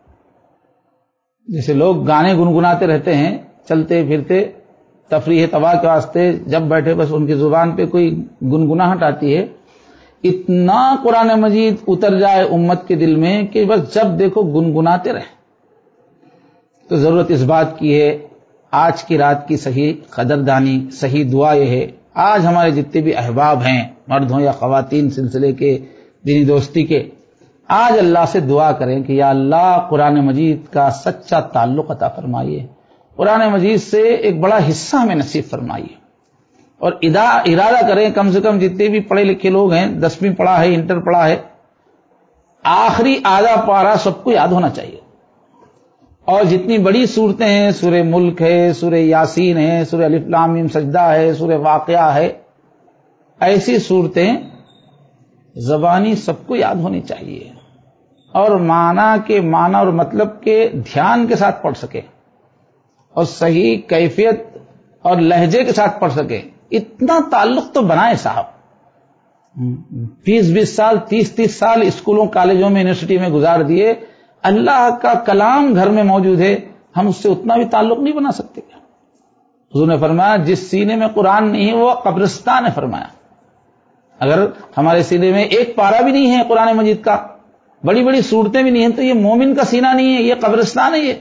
جیسے لوگ گانے گنگناتے رہتے ہیں چلتے پھرتے تفریح تباہ کے واسطے، جب بیٹھے بس ان کی زبان پہ کوئی گنگناہٹ آتی ہے، اتنا قرآن مجید اتر جائے امت کے دل میں کہ بس جب دیکھو گنگناتے رہے. تو ضرورت اس بات کی ہے آج کی رات کی صحیح قدردانی، صحیح دعا یہ ہے، آج ہمارے جتنے بھی احباب ہیں مرد ہوں یا خواتین سلسلے کے دینی دوستی کے، آج اللہ سے دعا کریں کہ یا اللہ قرآن مجید کا سچا تعلق عطا فرمائیے، قرآن مجید سے ایک بڑا حصہ ہمیں نصیب فرمائیے. اور ارادہ کریں کم سے کم جتنے بھی پڑھے لکھے لوگ ہیں، دسویں پڑھا ہے، انٹر پڑھا ہے، آخری آدھا پارہ سب کو یاد ہونا چاہیے. اور جتنی بڑی صورتیں ہیں، سورہ ملک ہے، سورہ یاسین ہے، سورہ الف لام میم سجدہ ہے، سورہ واقعہ ہے، ایسی صورتیں زبانی سب کو یاد ہونی چاہیے اور معنی کے معنی اور مطلب کے دھیان کے ساتھ پڑھ سکے اور صحیح کیفیت اور لہجے کے ساتھ پڑھ سکے. اتنا تعلق تو بنائے صاحب. بیس بیس سال تیس تیس سال اسکولوں کالجوں میں یونیورسٹی میں گزار دیے، اللہ کا کلام گھر میں موجود ہے، ہم اس سے اتنا بھی تعلق نہیں بنا سکتے. حضور نے فرمایا جس سینے میں قرآن نہیں ہے وہ قبرستان ہے. فرمایا اگر ہمارے سینے میں ایک پارہ بھی نہیں ہے قرآن مجید کا، بڑی بڑی صورتیں بھی نہیں ہیں، تو یہ مومن کا سینہ نہیں ہے، یہ قبرستان ہے. یہ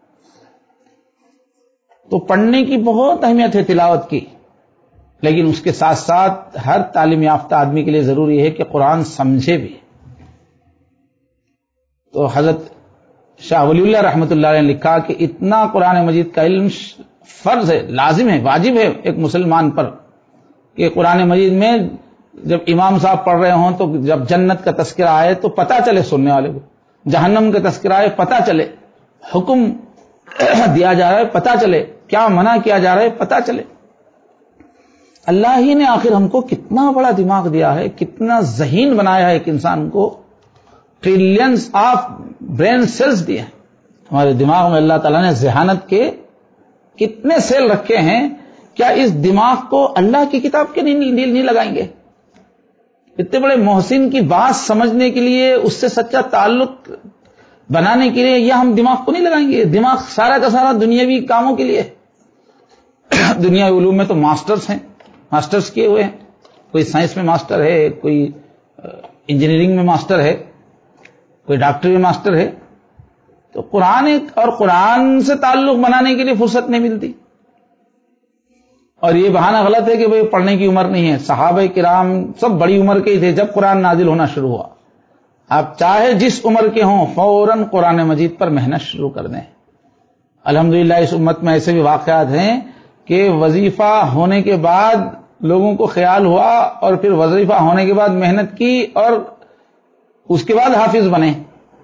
تو پڑھنے کی بہت اہمیت ہے تلاوت کی، لیکن اس کے ساتھ ساتھ ہر تعلیم یافتہ آدمی کے لیے ضروری ہے کہ قرآن سمجھے بھی. تو حضرت شاہ ولی اللہ رحمۃ اللہ علیہ نے لکھا کہ اتنا قرآن مجید کا علم فرض ہے، لازم ہے، واجب ہے ایک مسلمان پر کہ قرآن مجید میں جب امام صاحب پڑھ رہے ہوں تو جب جنت کا تذکرہ آئے تو پتہ چلے سننے والے کو، جہنم کا تذکرہ آئے پتہ چلے، حکم دیا جا رہا ہے پتہ چلے، کیا منع کیا جا رہا ہے پتہ چلے. اللہ ہی نے آخر ہم کو کتنا بڑا دماغ دیا ہے، کتنا ذہین بنایا ہے ایک انسان کو، ٹریلینز آف برین سیلز دیے ہیں ہمارے دماغ میں. اللہ تعالیٰ نے ذہانت کے کتنے سیل رکھے ہیں، کیا اس دماغ کو اللہ کی کتاب کے نہیں نہیں لگائیں گے؟ اتنے بڑے محسن کی بات سمجھنے کے لیے، اس سے سچا تعلق بنانے کے لیے یہ ہم دماغ کو نہیں لگائیں گے؟ دماغ سارا کا سارا دنیاوی کاموں کے لیے. دنیاوی علوم میں تو ماسٹرز ہیں، ماسٹرز کیے ہوئے ہیں، کوئی سائنس میں ماسٹر ہے، کوئی انجینئرنگ میں ماسٹر ہے، کوئی ڈاکٹری میں ماسٹر ہے. تو قرآن اور قرآن سے تعلق بنانے کے لیے فرصت نہیں ملتی. اور یہ بہانہ غلط ہے کہ بھئی پڑھنے کی عمر نہیں ہے. صحابہ کرام سب بڑی عمر کے ہی تھے جب قرآن نازل ہونا شروع ہوا. آپ چاہے جس عمر کے ہوں فوراً قرآن مجید پر محنت شروع کر دیں. الحمدللہ اس امت میں ایسے بھی واقعات ہیں کہ وظیفہ ہونے کے بعد لوگوں کو خیال ہوا اور پھر وظیفہ ہونے کے بعد محنت کی اور اس کے بعد حافظ بنے.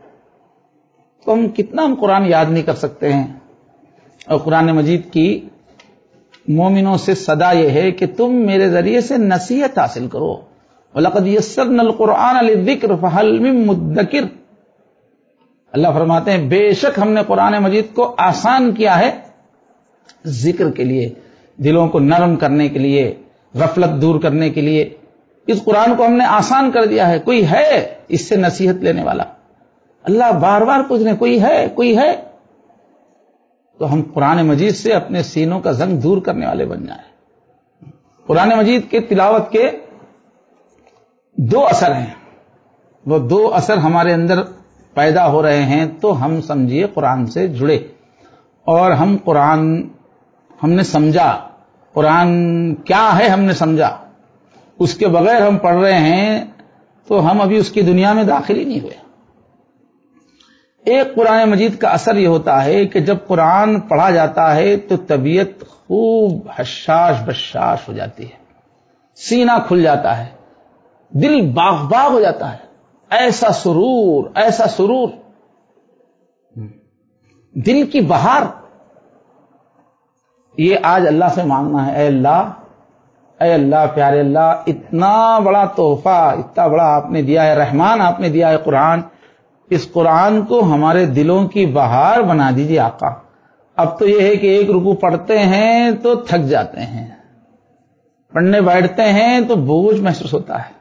تو ہم کتنا ہم قرآن یاد نہیں کر سکتے ہیں. اور قرآن مجید کی مومنوں سے صدا یہ ہے کہ تم میرے ذریعے سے نصیحت حاصل کرو. وَلَقَدْ يَسَّرْنَا الْقُرْآنَ لِلذِّكْرِ فَهَلْ مِن مُدَّكِرٍ. اللہ فرماتے ہیں بے شک ہم نے قرآن مجید کو آسان کیا ہے ذکر کے لیے، دلوں کو نرم کرنے کے لیے، غفلت دور کرنے کے لیے. اس قرآن کو ہم نے آسان کر دیا ہے. کوئی ہے اس سے نصیحت لینے والا؟ اللہ بار بار پوچھ رہے ہیں کوئی ہے کوئی ہے. تو ہم قرآن مجید سے اپنے سینوں کا زنگ دور کرنے والے بن جائیں. قرآن مجید کے تلاوت کے دو اثر ہیں، وہ دو اثر ہمارے اندر پیدا ہو رہے ہیں تو ہم سمجھیے قرآن سے جڑے اور ہم قرآن ہم نے سمجھا، قرآن کیا ہے ہم نے سمجھا. اس کے بغیر ہم پڑھ رہے ہیں تو ہم ابھی اس کی دنیا میں داخل ہی نہیں ہوئے. ایک قرآن مجید کا اثر یہ ہوتا ہے کہ جب قرآن پڑھا جاتا ہے تو طبیعت خوب حشاش بشاش ہو جاتی ہے، سینہ کھل جاتا ہے. دل باغ باغ ہو جاتا ہے، ایسا سرور، ایسا سرور، دل کی بہار. یہ آج اللہ سے مانگنا ہے، اے اللہ، اے اللہ پیارے اللہ، اتنا بڑا تحفہ، اتنا بڑا آپ نے دیا ہے، رحمان آپ نے دیا ہے قرآن، اس قرآن کو ہمارے دلوں کی بہار بنا دیجیے آقا. اب تو یہ ہے کہ ایک رکوع پڑھتے ہیں تو تھک جاتے ہیں، پڑھنے بیٹھتے ہیں تو بوجھ محسوس ہوتا ہے.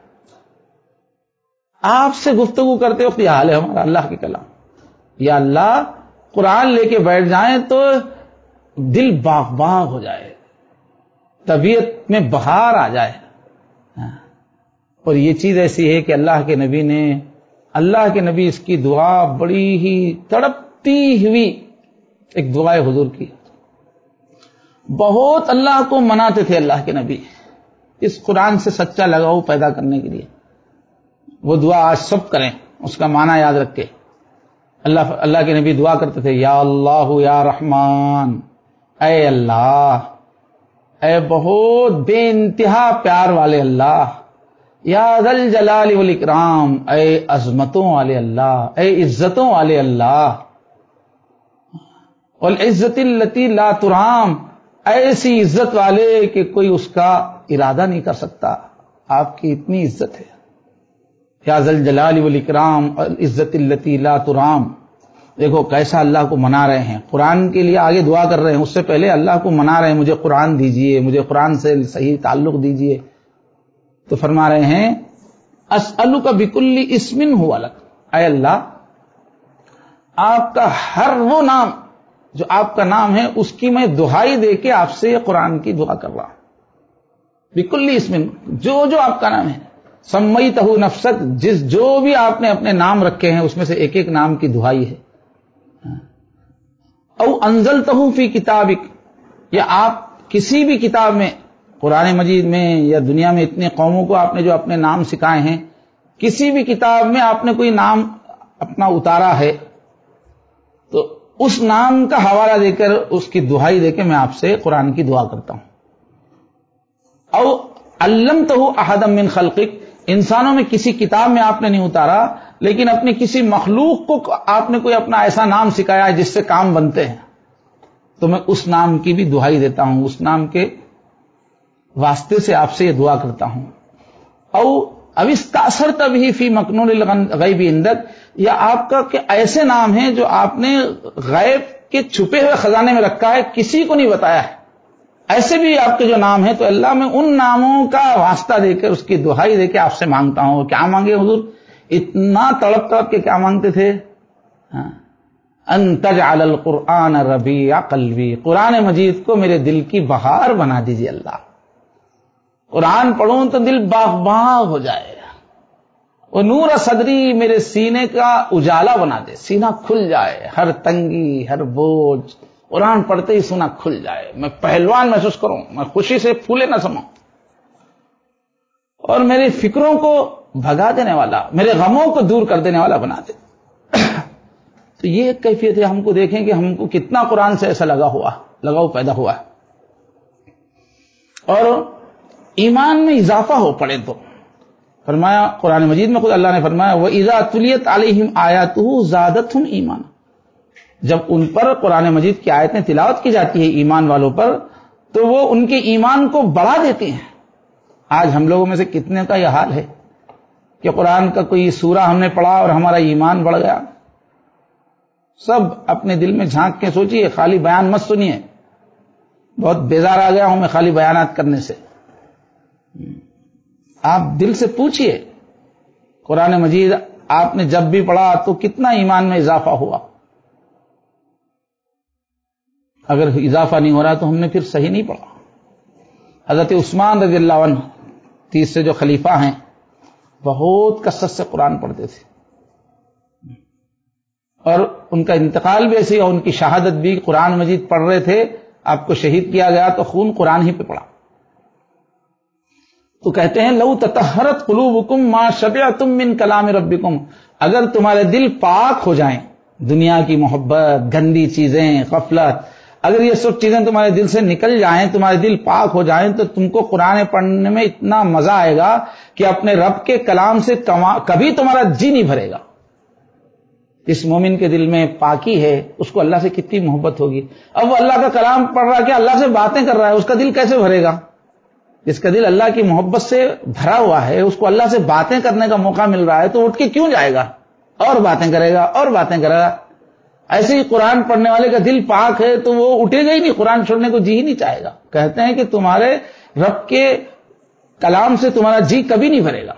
آپ سے گفتگو کرتے وقت یہ حال ہے ہمارا، اللہ کے کلام. یا اللہ، قرآن لے کے بیٹھ جائیں تو دل باغ باغ ہو جائے، طبیعت میں بہار آ جائے. اور یہ چیز ایسی ہے کہ اللہ کے نبی نے، اللہ کے نبی اس کی دعا بڑی ہی تڑپتی ہوئی ایک دعائے حضور کی. بہت اللہ کو مناتے تھے اللہ کے نبی اس قرآن سے سچا لگاؤ پیدا کرنے کے لیے. وہ دعا آج سب کریں، اس کا معنی یاد رکھ کے. اللہ اللہ کے نبی دعا کرتے تھے، یا اللہ یا رحمان، اے اللہ، اے بہت بے انتہا پیار والے اللہ، یا ذل جلال والاکرام، اے عظمتوں والے اللہ، اے عزتوں والے اللہ، والعزت التی لا ترام، ایسی عزت والے کہ کوئی اس کا ارادہ نہیں کر سکتا. آپ کی اتنی عزت ہے، یا ذل جلال والاکرام والعزت التی لا ترام. دیکھو کیسا اللہ کو منا رہے ہیں، قرآن کے لیے آگے دعا کر رہے ہیں، اس سے پہلے اللہ کو منا رہے ہیں، مجھے قرآن دیجئے، مجھے قرآن سے صحیح تعلق دیجئے. تو فرما رہے ہیں، اسألک بکل اسم ہوا لک، اے اللہ، آپ کا ہر وہ نام جو آپ کا نام ہے اس کی میں دہائی دے کے آپ سے یہ قرآن کی دعا کر رہا ہوں. بکل اسم، جو جو آپ کا نام ہے، سمیتہ نفسک، جس جو بھی آپ نے اپنے نام رکھے ہیں اس میں سے ایک ایک نام کی دہائی ہے. او انزلتہ فی کتابک، یا آپ کسی بھی کتاب میں، قرآن مجید میں یا دنیا میں اتنے قوموں کو آپ نے جو اپنے نام سکھائے ہیں، کسی بھی کتاب میں آپ نے کوئی نام اپنا اتارا ہے تو اس نام کا حوالہ دے کر اس کی دہائی دے کے میں آپ سے قرآن کی دعا کرتا ہوں. او علمتہ احدا من خلقک، انسانوں میں کسی کتاب میں آپ نے نہیں اتارا لیکن اپنے کسی مخلوق کو آپ نے کوئی اپنا ایسا نام سکھایا ہے جس سے کام بنتے ہیں، تو میں اس نام کی بھی دہائی دیتا ہوں، اس نام کے واسطے سے آپ سے یہ دعا کرتا ہوں. او اب استاثرت به فی مکنون الغیب عندک، یا آپ کا کہ ایسے نام ہیں جو آپ نے غیب کے چھپے ہوئے خزانے میں رکھا ہے، کسی کو نہیں بتایا ہے، ایسے بھی آپ کے جو نام ہیں، تو اللہ میں ان ناموں کا واسطہ دے کر اس کی دہائی دے کے آپ سے مانگتا ہوں. کیا مانگے حضور؟ اتنا تڑپ تڑپ کے کیا مانگتے تھے؟ ان تجعل القرآن ربیع قلبی، قرآن مجید کو میرے دل کی بہار بنا دیجیے اللہ. قرآن پڑھوں تو دل باغ باغ ہو جائے، اور نور صدری، میرے سینے کا اجالا بنا دے، سینہ کھل جائے، ہر تنگی ہر بوجھ قرآن پڑھتے ہی سینہ کھل جائے، میں پہلوان محسوس کروں، میں خوشی سے پھولے نہ سماؤں، اور میری فکروں کو بھگا دینے والا، میرے غموں کو دور کر دینے والا بنا دے. تو یہ ایک کیفیت ہے. ہم کو دیکھیں کہ ہم کو کتنا قرآن سے ایسا لگا ہوا لگاؤ پیدا ہوا ہے، اور ایمان میں اضافہ ہو پڑے تو. فرمایا قرآن مجید میں خود اللہ نے فرمایا، وَإِذَا تُلِيَتْ عَلَيْهِمْ آيَاتُهُ زَادَتْهُمْ ایمانا، جب ان پر قرآن مجید کی آیتیں تلاوت کی جاتی ہے ایمان والوں پر، تو وہ ان کے ایمان کو بڑھا دیتی ہیں. آج ہم لوگوں میں سے کتنے کا یہ حال ہے کہ قرآن کا کوئی سورہ ہم نے پڑھا اور ہمارا ایمان بڑھ گیا. سب اپنے دل میں جھانک کے سوچیے، خالی بیان مت سنیے. بہت بیزار آ گیا ہوں میں خالی بیانات کرنے سے. آپ دل سے پوچھئے، قرآن مجید آپ نے جب بھی پڑھا تو کتنا ایمان میں اضافہ ہوا؟ اگر اضافہ نہیں ہو رہا تو ہم نے پھر صحیح نہیں پڑھا. حضرت عثمان رضی اللہ عنہ تیسرے جو خلیفہ ہیں، بہت کثرت سے قرآن پڑھتے تھے، اور ان کا انتقال بھی ایسے، اور ان کی شہادت بھی قرآن مجید پڑھ رہے تھے. آپ کو شہید کیا گیا تو خون قرآن ہی پہ پڑا. تو کہتے ہیں لو تطہرت قلوبکم ما شبعتم من کلام ربکم، اگر تمہارے دل پاک ہو جائیں، دنیا کی محبت، گندی چیزیں، غفلت، اگر یہ سب چیزیں تمہارے دل سے نکل جائیں، تمہارے دل پاک ہو جائیں، تو تم کو قرآن پڑھنے میں اتنا مزہ آئے گا کہ اپنے رب کے کلام سے کبھی تمہارا جی نہیں بھرے گا۔ اس مومن کے دل میں پاکی ہے، اس کو اللہ سے کتنی محبت ہوگی۔ اب وہ اللہ کا کلام پڑھ رہا ہے کہ اللہ سے باتیں کر رہا ہے، اس کا دل کیسے بھرے گا؟ جس کا دل اللہ کی محبت سے بھرا ہوا ہے، اس کو اللہ سے باتیں کرنے کا موقع مل رہا ہے، تو اٹھ کے کیوں جائے گا اور باتیں کرے گا اور باتیں کرے گا؟ ایسے ہی قرآن پڑھنے والے کا دل پاک ہے تو وہ اٹھے گا ہی نہیں، قرآن چھوڑنے کو جی ہی نہیں چاہے گا۔ کہتے ہیں کہ تمہارے رب کے کلام سے تمہارا جی کبھی نہیں بھرے گا۔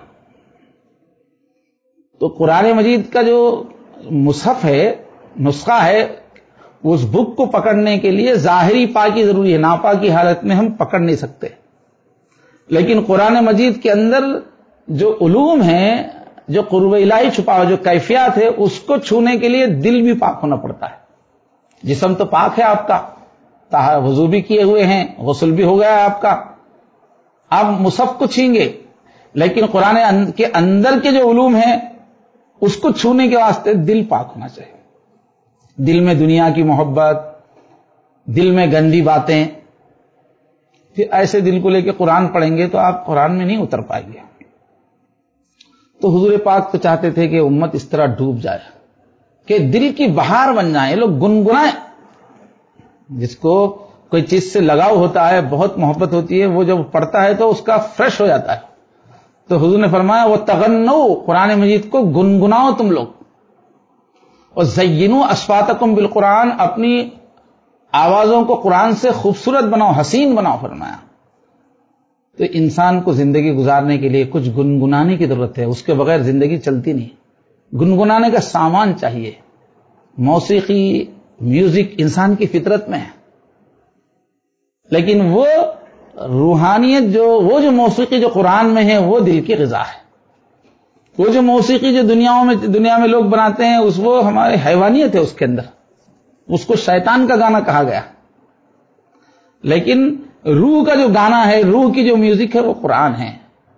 تو قرآن مجید کا جو مصحف ہے، نسخہ ہے، اس بک کو پکڑنے کے لیے ظاہری پاکی ضروری ہے، ناپاکی حالت میں ہم پکڑ نہیں سکتے۔ لیکن قرآن مجید کے اندر جو علوم ہیں، جو قرب الہی چھپا ہوا، جو کیفیات ہے، اس کو چھونے کے لیے دل بھی پاک ہونا پڑتا ہے۔ جسم تو پاک ہے آپ کا، وضو بھی کیے ہوئے ہیں، غسل بھی ہو گیا ہے آپ کا، آپ مصحف کو چھیں گے، لیکن قرآن کے اندر کے جو علوم ہیں اس کو چھونے کے واسطے دل پاک ہونا چاہیے۔ دل میں دنیا کی محبت، دل میں گندی باتیں، پھر ایسے دل کو لے کے قرآن پڑھیں گے تو آپ قرآن میں نہیں اتر پائیں گے۔ تو حضور پاک تو چاہتے تھے کہ امت اس طرح ڈوب جائے کہ دل کی بہار بن جائیں، لوگ گنگنائیں۔ جس کو کوئی چیز سے لگاؤ ہوتا ہے، بہت محبت ہوتی ہے، وہ جب پڑھتا ہے تو اس کا فریش ہو جاتا ہے۔ تو حضور نے فرمایا وہ تغنو، قرآن مجید کو گنگناؤ تم لوگ، اور زینو اصواتکم بالقرآن، اپنی آوازوں کو قرآن سے خوبصورت بناؤ، حسین بناؤ فرمایا۔ تو انسان کو زندگی گزارنے کے لیے کچھ گنگنانے کی ضرورت ہے، اس کے بغیر زندگی چلتی نہیں۔ گنگنانے کا سامان چاہیے۔ موسیقی، میوزک انسان کی فطرت میں ہے، لیکن وہ روحانیت جو وہ جو موسیقی جو قرآن میں ہے وہ دل کی غذا ہے۔ وہ جو موسیقی جو دنیا میں دنیا میں لوگ بناتے ہیں، اس وہ ہمارے حیوانیت ہے، اس کے اندر اس کو شیطان کا گانا کہا گیا۔ لیکن روح کا جو گانا ہے، روح کی جو میوزک ہے، وہ قرآن ہے۔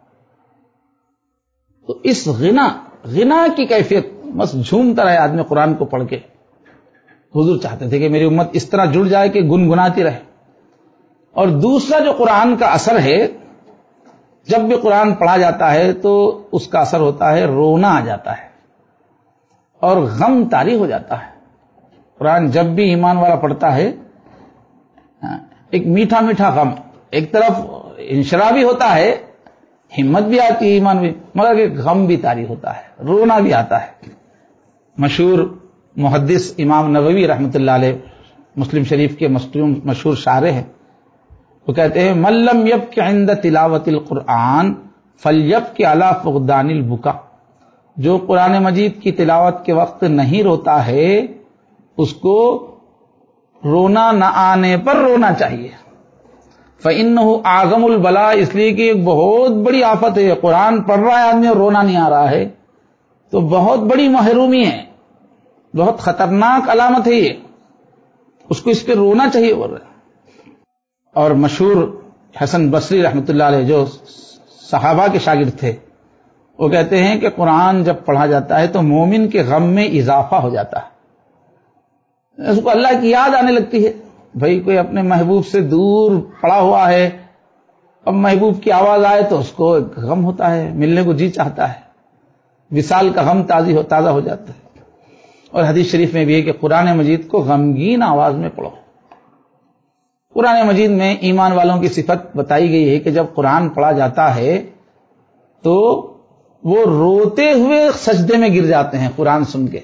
تو اس غنا غنا کی کیفیت، بس جھومتا رہے آدمی قرآن کو پڑھ کے۔ حضور چاہتے تھے کہ میری امت اس طرح جڑ جائے کہ گنگناتی رہے۔ اور دوسرا جو قرآن کا اثر ہے، جب بھی قرآن پڑھا جاتا ہے تو اس کا اثر ہوتا ہے رونا آ جاتا ہے اور غم طاری ہو جاتا ہے۔ قرآن جب بھی ایمان والا پڑھتا ہے، ایک میٹھا میٹھا غم، ایک طرف انشراح بھی ہوتا ہے، ہمت بھی آتی ہے ایمان بھی، مگر ایک غم بھی طاری ہوتا ہے، رونا بھی آتا ہے۔ مشہور محدث امام نووی رحمۃ اللہ علیہ، مسلم شریف کے مشہور شارح ہیں، وہ کہتے ہیں من لم یبک عند تلاوت القرآن فلیبک علی فقدان البکا، جو قرآن مجید کی تلاوت کے وقت نہیں روتا ہے، اس کو رونا نہ آنے پر رونا چاہیے۔ فإنہ اعظم البلاء، اس لیے کہ ایک بہت بڑی آفت ہے، قرآن پڑھ رہا ہے آدمی اور رونا نہیں آ رہا ہے تو بہت بڑی محرومی ہے، بہت خطرناک علامت ہے یہ، اس کو اس پہ رونا چاہیے بول رہے۔ اور مشہور حسن بصری رحمۃ اللہ علیہ جو صحابہ کے شاگرد تھے، وہ کہتے ہیں کہ قرآن جب پڑھا جاتا ہے تو مومن کے غم میں اضافہ ہو جاتا ہے، اس کو اللہ کی یاد آنے لگتی ہے۔ بھئی کوئی اپنے محبوب سے دور پڑا ہوا ہے، اب محبوب کی آواز آئے تو اس کو غم ہوتا ہے، ملنے کو جی چاہتا ہے، وصال کا غم تازی ہو تازہ ہو جاتا ہے۔ اور حدیث شریف میں بھی ہے کہ قرآن مجید کو غمگین آواز میں پڑھو۔ قرآن مجید میں ایمان والوں کی صفت بتائی گئی ہے کہ جب قرآن پڑھا جاتا ہے تو وہ روتے ہوئے سجدے میں گر جاتے ہیں قرآن سن کے۔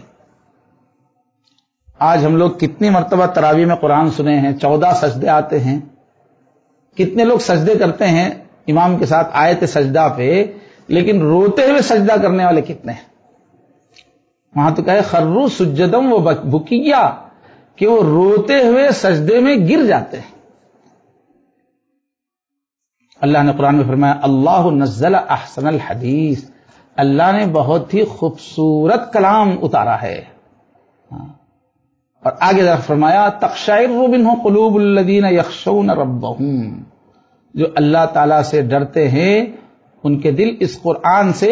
آج ہم لوگ کتنی مرتبہ تراویح میں قرآن سنے ہیں، چودہ سجدے آتے ہیں، کتنے لوگ سجدے کرتے ہیں امام کے ساتھ آیت سجدہ پہ، لیکن روتے ہوئے سجدہ کرنے والے کتنے ہیں؟ وہاں تو کہے خروا سجدم و بکیا، کہ وہ روتے ہوئے سجدے میں گر جاتے ہیں۔ اللہ نے قرآن میں فرمایا اللہ نزل احسن الحدیث، اللہ نے بہت ہی خوبصورت کلام اتارا ہے۔ اور آگے ذرا فرمایا تقشعر منہ قلوب الذین یخشون ربہم، جو اللہ تعالی سے ڈرتے ہیں ان کے دل اس قرآن سے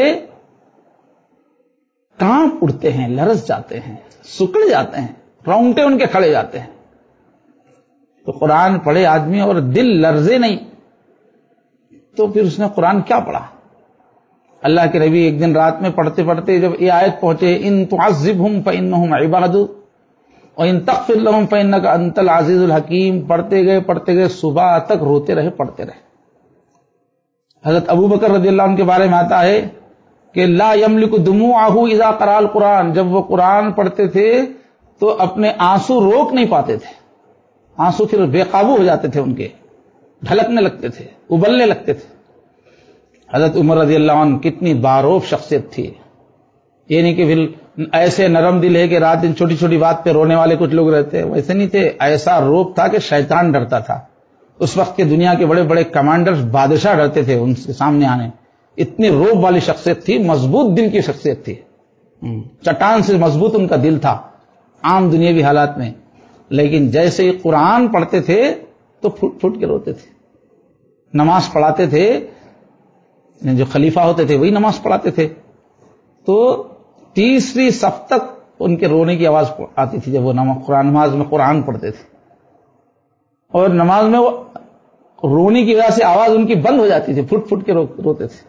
کانپ اڑتے ہیں، لرز جاتے ہیں، سکڑ جاتے ہیں، رونگٹے ان کے کھڑے جاتے ہیں۔ تو قرآن پڑھے آدمی اور دل لرزے نہیں تو پھر اس نے قرآن کیا پڑھا؟ اللہ کے نبی ایک دن رات میں پڑھتے پڑھتے جب یہ آیت پہنچے ان تعذبہم فانہم عبادک وان تغفر لہم فانک انت العزیز الحکیم، پڑھتے گئے پڑھتے گئے صبح تک روتے رہے پڑھتے رہے۔ حضرت ابو بکر رضی اللہ عنہ کے بارے میں آتا ہے کہ لا یملک دموعہ اذا قرأ القرآن، جب وہ قرآن پڑھتے تھے تو اپنے آنسو روک نہیں پاتے تھے، آنسو پھر بے قابو ہو جاتے تھے، ان کے ڈھلکنے لگتے تھے، ابلنے لگتے تھے۔ حضرت عمر رضی اللہ عنہ کتنی باروف شخصیت تھی، یہ نہیں کہ پھر ایسے نرم دل ہے کہ رات دن چھوٹی چھوٹی بات پہ رونے والے کچھ لوگ رہتے ہیں، ویسے نہیں تھے، ایسا روپ تھا کہ شیطان ڈرتا تھا۔ اس وقت کے دنیا کے بڑے بڑے کمانڈرز بادشاہ ڈرتے تھے ان کے سامنے آنے، اتنی روب والی شخصیت تھی، مضبوط دل کی شخصیت تھی، چٹان سے مضبوط ان کا دل تھا عام دنیاوی حالات میں، لیکن جیسے ہی قرآن پڑھتے تھے تو پھٹ پھٹ کے روتے تھے۔ نماز پڑھاتے تھے، جو خلیفہ ہوتے تھے وہی نماز پڑھاتے تھے، تو تیسری صف تک ان کے رونے کی آواز آتی تھی جب وہ قرآن نماز میں قرآن پڑھتے تھے، اور نماز میں وہ رونے کی وجہ سے آواز ان کی بند ہو جاتی تھی، پھٹ پھٹ کے رو, روتے تھے۔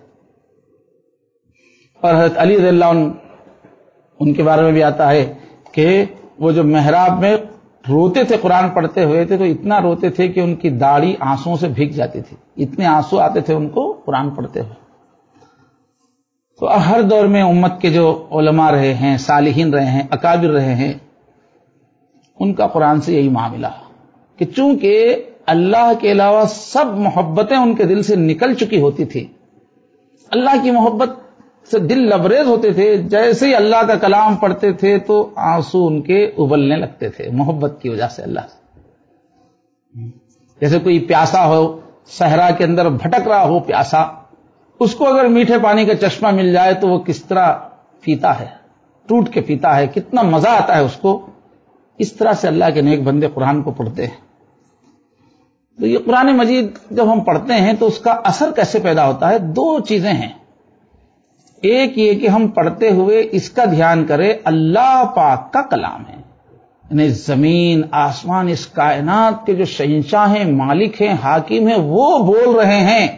اور حضرت علی رضی اللہ عنہ ان کے بارے میں بھی آتا ہے کہ وہ جو محراب میں روتے تھے قرآن پڑھتے ہوئے تھے تو اتنا روتے تھے کہ ان کی داڑھی آنسوؤں سے بھیگ جاتی تھی، اتنے آنسو آتے تھے ان کو قرآن پڑھتے ہوئے۔ تو ہر دور میں امت کے جو علماء رہے ہیں، صالحین رہے ہیں، اکابر رہے ہیں، ان کا قرآن سے یہی معاملہ کہ چونکہ اللہ کے علاوہ سب محبتیں ان کے دل سے نکل چکی ہوتی تھی، اللہ کی محبت سے دل لبریز ہوتے تھے، جیسے ہی اللہ کا کلام پڑھتے تھے تو آنسو ان کے ابلنے لگتے تھے محبت کی وجہ سے اللہ سے۔ جیسے کوئی پیاسا ہو، صحرا کے اندر بھٹک رہا ہو پیاسا، اس کو اگر میٹھے پانی کا چشمہ مل جائے تو وہ کس طرح پیتا ہے، ٹوٹ کے پیتا ہے، کتنا مزہ آتا ہے اس کو۔ اس طرح سے اللہ کے نیک بندے قرآن کو پڑھتے ہیں۔ تو یہ قرآن مجید جب ہم پڑھتے ہیں تو اس کا اثر کیسے پیدا ہوتا ہے؟ دو چیزیں ہیں، ایک یہ کہ ہم پڑھتے ہوئے اس کا دھیان کریں اللہ پاک کا کلام ہے، یعنی زمین آسمان اس کائنات کے جو شہنشاہ ہیں، مالک ہیں، حاکم ہیں، وہ بول رہے ہیں،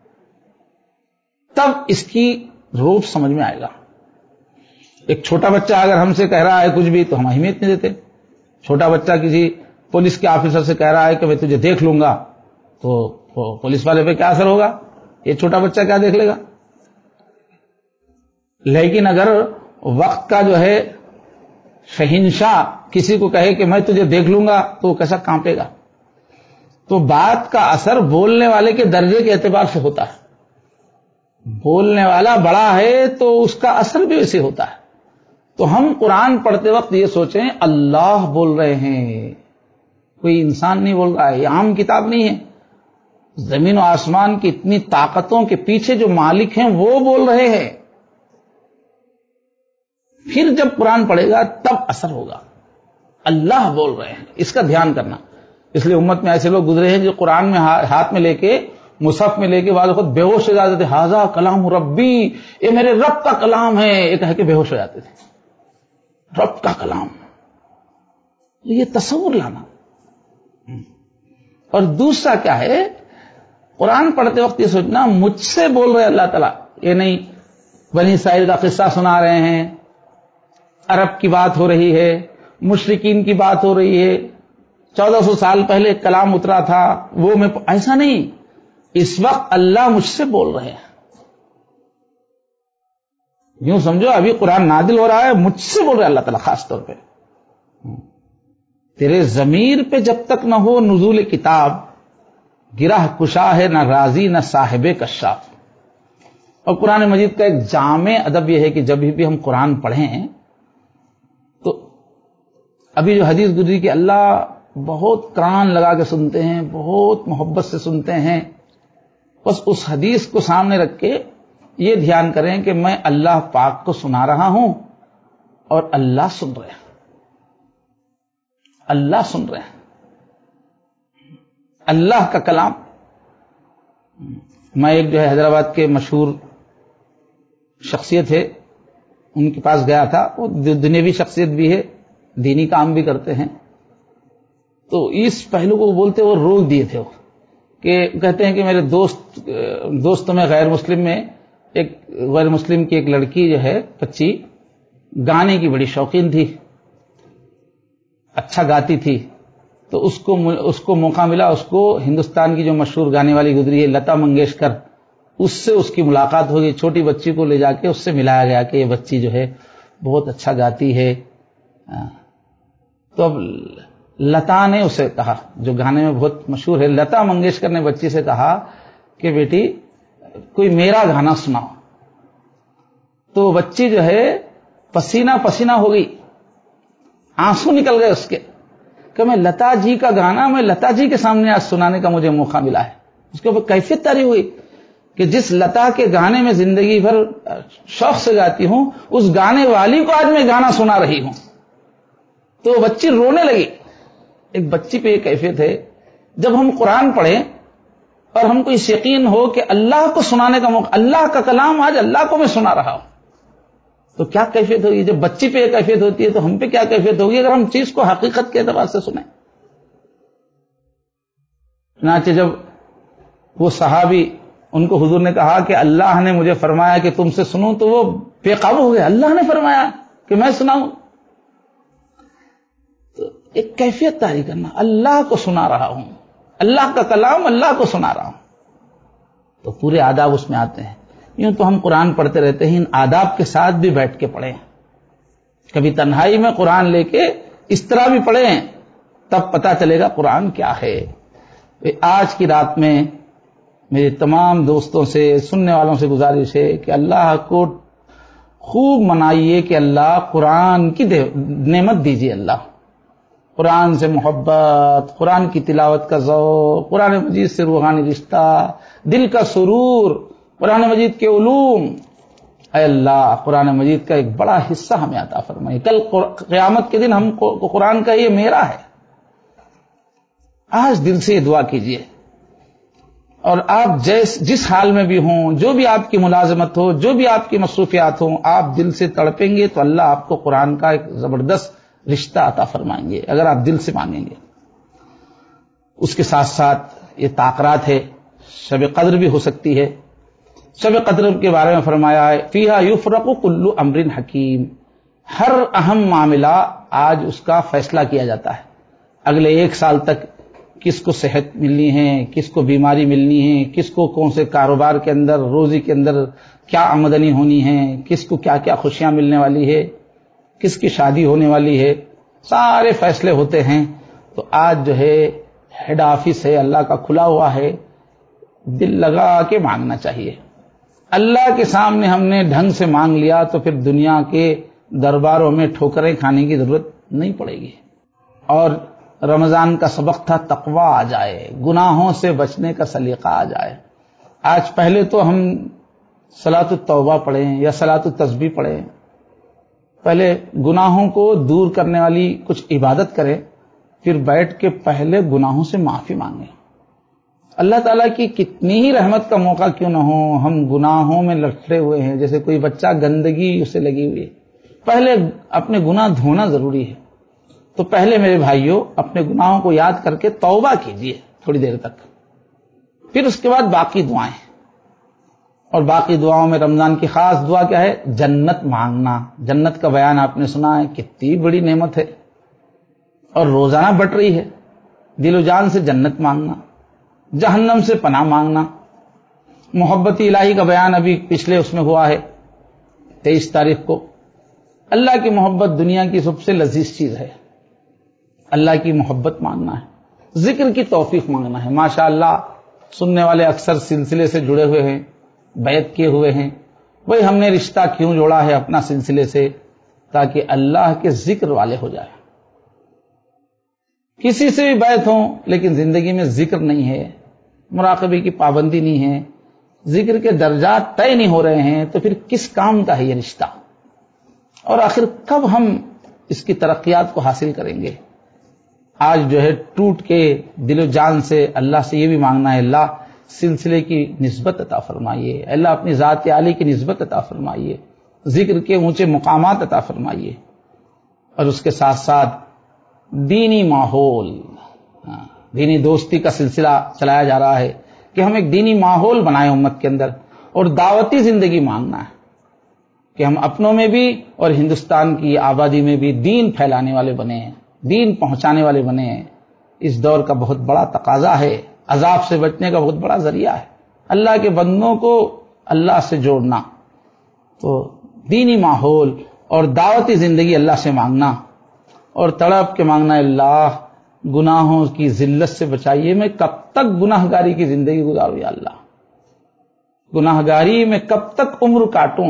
تب اس کی روپ سمجھ میں آئے گا۔ ایک چھوٹا بچہ اگر ہم سے کہہ رہا ہے کچھ بھی تو ہم اہمیت نہیں دیتے، چھوٹا بچہ کسی پولیس کے آفیسر سے کہہ رہا ہے کہ میں تجھے دیکھ لوں گا تو پولیس والے پہ کیا اثر ہوگا؟ یہ چھوٹا بچہ کیا دیکھ لے گا؟ لیکن اگر وقت کا جو ہے شہنشاہ کسی کو کہے کہ میں تجھے دیکھ لوں گا تو وہ کیسا کانپے گا؟ تو بات کا اثر بولنے والے کے درجے کے اعتبار سے ہوتا ہے، بولنے والا بڑا ہے تو اس کا اثر بھی ویسے ہوتا ہے۔ تو ہم قرآن پڑھتے وقت یہ سوچیں اللہ بول رہے ہیں، کوئی انسان نہیں بول رہا ہے، یہ عام کتاب نہیں ہے، زمین و آسمان کی اتنی طاقتوں کے پیچھے جو مالک ہیں وہ بول رہے ہیں۔ پھر جب قرآن پڑھے گا تب اثر ہوگا، اللہ بول رہے ہیں، اس کا دھیان کرنا۔ اس لیے امت میں ایسے لوگ گزرے ہیں جو قرآن میں ہاتھ میں لے کے، مصحف میں لے کے بعض خود بے ہوش ہو جاتے تھے، ہاذا کلام ربی، یہ میرے رب کا کلام ہے، یہ کہہ کے بے ہوش ہو جاتے تھے، رب کا کلام، یہ تصور لانا۔ اور دوسرا کیا ہے، قرآن پڑھتے وقت یہ سوچنا مجھ سے بول رہے اللہ تعالیٰ، یہ نہیں بنی اسرائیل کا قصہ سنا رہے ہیں، عرب کی بات ہو رہی ہے، مشرکین کی بات ہو رہی ہے، چودہ سو سال پہلے کلام اترا تھا وہ میں، ایسا نہیں، اس وقت اللہ مجھ سے بول رہے ہیں، یوں سمجھو ابھی قرآن نازل ہو رہا ہے، مجھ سے بول رہے اللہ تعالیٰ خاص طور پہ۔ تیرے ضمیر پہ جب تک نہ ہو نزول کتاب، گرہ کشا ہے نہ راضی نہ صاحب کشاف۔ اور قرآن مجید کا ایک جامع ادب یہ ہے کہ جب بھی ہم قرآن پڑھیں تو ابھی جو حدیث گزری کہ اللہ بہت کان لگا کے سنتے ہیں، بہت محبت سے سنتے ہیں، بس اس حدیث کو سامنے رکھ کے یہ دھیان کریں کہ میں اللہ پاک کو سنا رہا ہوں اور اللہ سن رہے ہیں، اللہ سن رہے ہیں، اللہ کا کلام۔ میں ایک جو ہے حیدرآباد کے مشہور شخصیت ہے ان کے پاس گیا تھا، وہ دنیوی شخصیت بھی ہے، دینی کام بھی کرتے ہیں، تو اس پہلو کو بولتے وہ روک دیے تھے، وہ کہ کہتے ہیں کہ میرے دوست دوستوں میں غیر مسلم میں ایک غیر مسلم کی ایک لڑکی جو ہے بچی گانے کی بڑی شوقین تھی، اچھا گاتی تھی، تو اس کو اس کو موقع ملا، اس کو ہندوستان کی جو مشہور گانے والی گزری ہے لتا منگیشکر، اس سے اس کی ملاقات ہو گئی، چھوٹی بچی کو لے جا کے اس سے ملایا گیا کہ یہ بچی جو ہے بہت اچھا گاتی ہے۔ تو اب لتا نے اسے کہا، جو گانے میں بہت مشہور ہے، لتا منگیشکر نے بچی سے کہا کہ بیٹی کوئی میرا گانا سناؤ۔ تو بچی جو ہے پسینہ پسینہ ہو گئی، آنسو نکل گئے اس کے کہ میں لتا جی کا گانا میں لتا جی کے سامنے آج سنانے کا مجھے موقع ملا ہے۔ اس کے اوپر کیفیت تاری ہوئی کہ جس لتا کے گانے میں زندگی بھر شوق سے گاتی ہوں، اس گانے والی کو آج میں گانا سنا رہی ہوں۔ تو وہ بچی رونے لگی۔ ایک بچی پہ یہ کیفیت ہے، جب ہم قرآن پڑھیں اور ہم کو اس یقین ہو کہ اللہ کو سنانے کا موقع، اللہ کا کلام آج اللہ کو میں سنا رہا ہوں، تو کیا کیفیت ہوگی؟ جب بچی پہ یہ کیفیت ہوتی ہے تو ہم پہ کیا کیفیت ہوگی اگر ہم چیز کو حقیقت کے اعتبار سے سنیں۔ چنانچہ جب وہ صحابی، ان کو حضور نے کہا کہ اللہ نے مجھے فرمایا کہ تم سے سنوں، تو وہ بے قابو ہو گئے، اللہ نے فرمایا کہ میں سناؤں؟ تو ایک کیفیت طاری کرنا، اللہ کو سنا رہا ہوں، اللہ کا کلام اللہ کو سنا رہا ہوں، تو پورے آداب اس میں آتے ہیں۔ یوں تو ہم قرآن پڑھتے رہتے ہیں، ان آداب کے ساتھ بھی بیٹھ کے پڑھیں، کبھی تنہائی میں قرآن لے کے اس طرح بھی پڑھیں، تب پتہ چلے گا قرآن کیا ہے۔ آج کی رات میں میرے تمام دوستوں سے، سننے والوں سے گزارش ہے کہ اللہ کو خوب منائیے کہ اللہ قرآن کی نعمت دیجیے، اللہ قرآن سے محبت، قرآن کی تلاوت کا ذوق، قرآن مجید سے روحانی رشتہ، دل کا سرور، قرآن مجید کے علوم۔ اے اللہ قرآن مجید کا ایک بڑا حصہ ہمیں عطا فرمائے، کل قیامت کے دن ہم کو قرآن کا یہ میرا ہے۔ آج دل سے یہ دعا کیجئے، اور آپ جس جس حال میں بھی ہوں، جو بھی آپ کی ملازمت ہو، جو بھی آپ کی مصروفیات ہوں، آپ دل سے تڑپیں گے تو اللہ آپ کو قرآن کا ایک زبردست رشتہ عطا فرمائیں گے اگر آپ دل سے مانگیں گے۔ اس کے ساتھ ساتھ یہ تاخرات ہے، شب قدر بھی ہو سکتی ہے۔ شب قدر کے بارے میں فرمایا ہے فیہا یفرق کل امر حکیم، ہر اہم معاملہ آج اس کا فیصلہ کیا جاتا ہے۔ اگلے ایک سال تک کس کو صحت ملنی ہے، کس کو بیماری ملنی ہے، کس کو کون سے کاروبار کے اندر، روزی کے اندر کیا آمدنی ہونی ہے، کس کو کیا کیا خوشیاں ملنے والی ہے، کس کی شادی ہونے والی ہے، سارے فیصلے ہوتے ہیں۔ تو آج جو ہے ہیڈ آفس ہے اللہ کا کھلا ہوا ہے، دل لگا کے مانگنا چاہیے۔ اللہ کے سامنے ہم نے ڈھنگ سے مانگ لیا تو پھر دنیا کے درباروں میں ٹھوکریں کھانے کی ضرورت نہیں پڑے گی۔ اور رمضان کا سبق تھا تقوی آ جائے، گناہوں سے بچنے کا سلیقہ آ جائے۔ آج پہلے تو ہم صلاۃ التوبہ پڑھیں یا صلاۃ التسبیح پڑھیں، پہلے گناہوں کو دور کرنے والی کچھ عبادت کریں، پھر بیٹھ کے پہلے گناہوں سے معافی مانگیں۔ اللہ تعالیٰ کی کتنی ہی رحمت کا موقع کیوں نہ ہو، ہم گناہوں میں لٹے ہوئے ہیں، جیسے کوئی بچہ گندگی اسے لگی ہوئی ہے، پہلے اپنے گناہ دھونا ضروری ہے۔ تو پہلے میرے بھائیوں اپنے گناہوں کو یاد کر کے توبہ کیجئے تھوڑی دیر تک، پھر اس کے بعد باقی دعائیں۔ اور باقی دعاؤں میں رمضان کی خاص دعا کیا ہے؟ جنت مانگنا۔ جنت کا بیان آپ نے سنا ہے، کتنی بڑی نعمت ہے اور روزانہ بٹ رہی ہے۔ دل و جان سے جنت مانگنا، جہنم سے پناہ مانگنا۔ محبت الہی کا بیان ابھی پچھلے اس میں ہوا ہے تیئیس تاریخ کو۔ اللہ کی محبت دنیا کی سب سے لذیذ چیز ہے، اللہ کی محبت مانگنا ہے، ذکر کی توفیق مانگنا ہے۔ ماشاءاللہ سننے والے اکثر سلسلے سے جڑے ہوئے ہیں، بیعت کیے ہوئے ہیں۔ بھئی ہم نے رشتہ کیوں جوڑا ہے اپنا سلسلے سے؟ تاکہ اللہ کے ذکر والے ہو جائے۔ کسی سے بھی بیعت ہوں لیکن زندگی میں ذکر نہیں ہے، مراقبے کی پابندی نہیں ہے، ذکر کے درجات طے نہیں ہو رہے ہیں، تو پھر کس کام کا ہے یہ رشتہ؟ اور آخر کب ہم اس کی ترقیات کو حاصل کریں گے؟ آج جو ہے ٹوٹ کے دل و جان سے اللہ سے یہ بھی مانگنا ہے، اللہ سلسلے کی نسبت عطا فرمائیے، اللہ اپنی ذات عالی کی نسبت عطا فرمائیے، ذکر کے اونچے مقامات عطا فرمائیے، اور اس کے ساتھ ساتھ دینی ماحول، دینی دوستی کا سلسلہ چلایا جا رہا ہے کہ ہم ایک دینی ماحول بنائیں امت کے اندر، اور دعوتی زندگی مانگنا ہے کہ ہم اپنوں میں بھی اور ہندوستان کی آبادی میں بھی دین پھیلانے والے بنے ہیں، دین پہنچانے والے بنے ہیں۔ اس دور کا بہت بڑا تقاضا ہے، عذاب سے بچنے کا بہت بڑا ذریعہ ہے اللہ کے بندوں کو اللہ سے جوڑنا۔ تو دینی ماحول اور دعوتی زندگی اللہ سے مانگنا، اور تڑپ کے مانگنا، اللہ گناہوں کی ذلت سے بچائیے، میں کب تک گناہ گاری کی زندگی گزاروں یا اللہ، گناہ گاری میں کب تک عمر کاٹوں،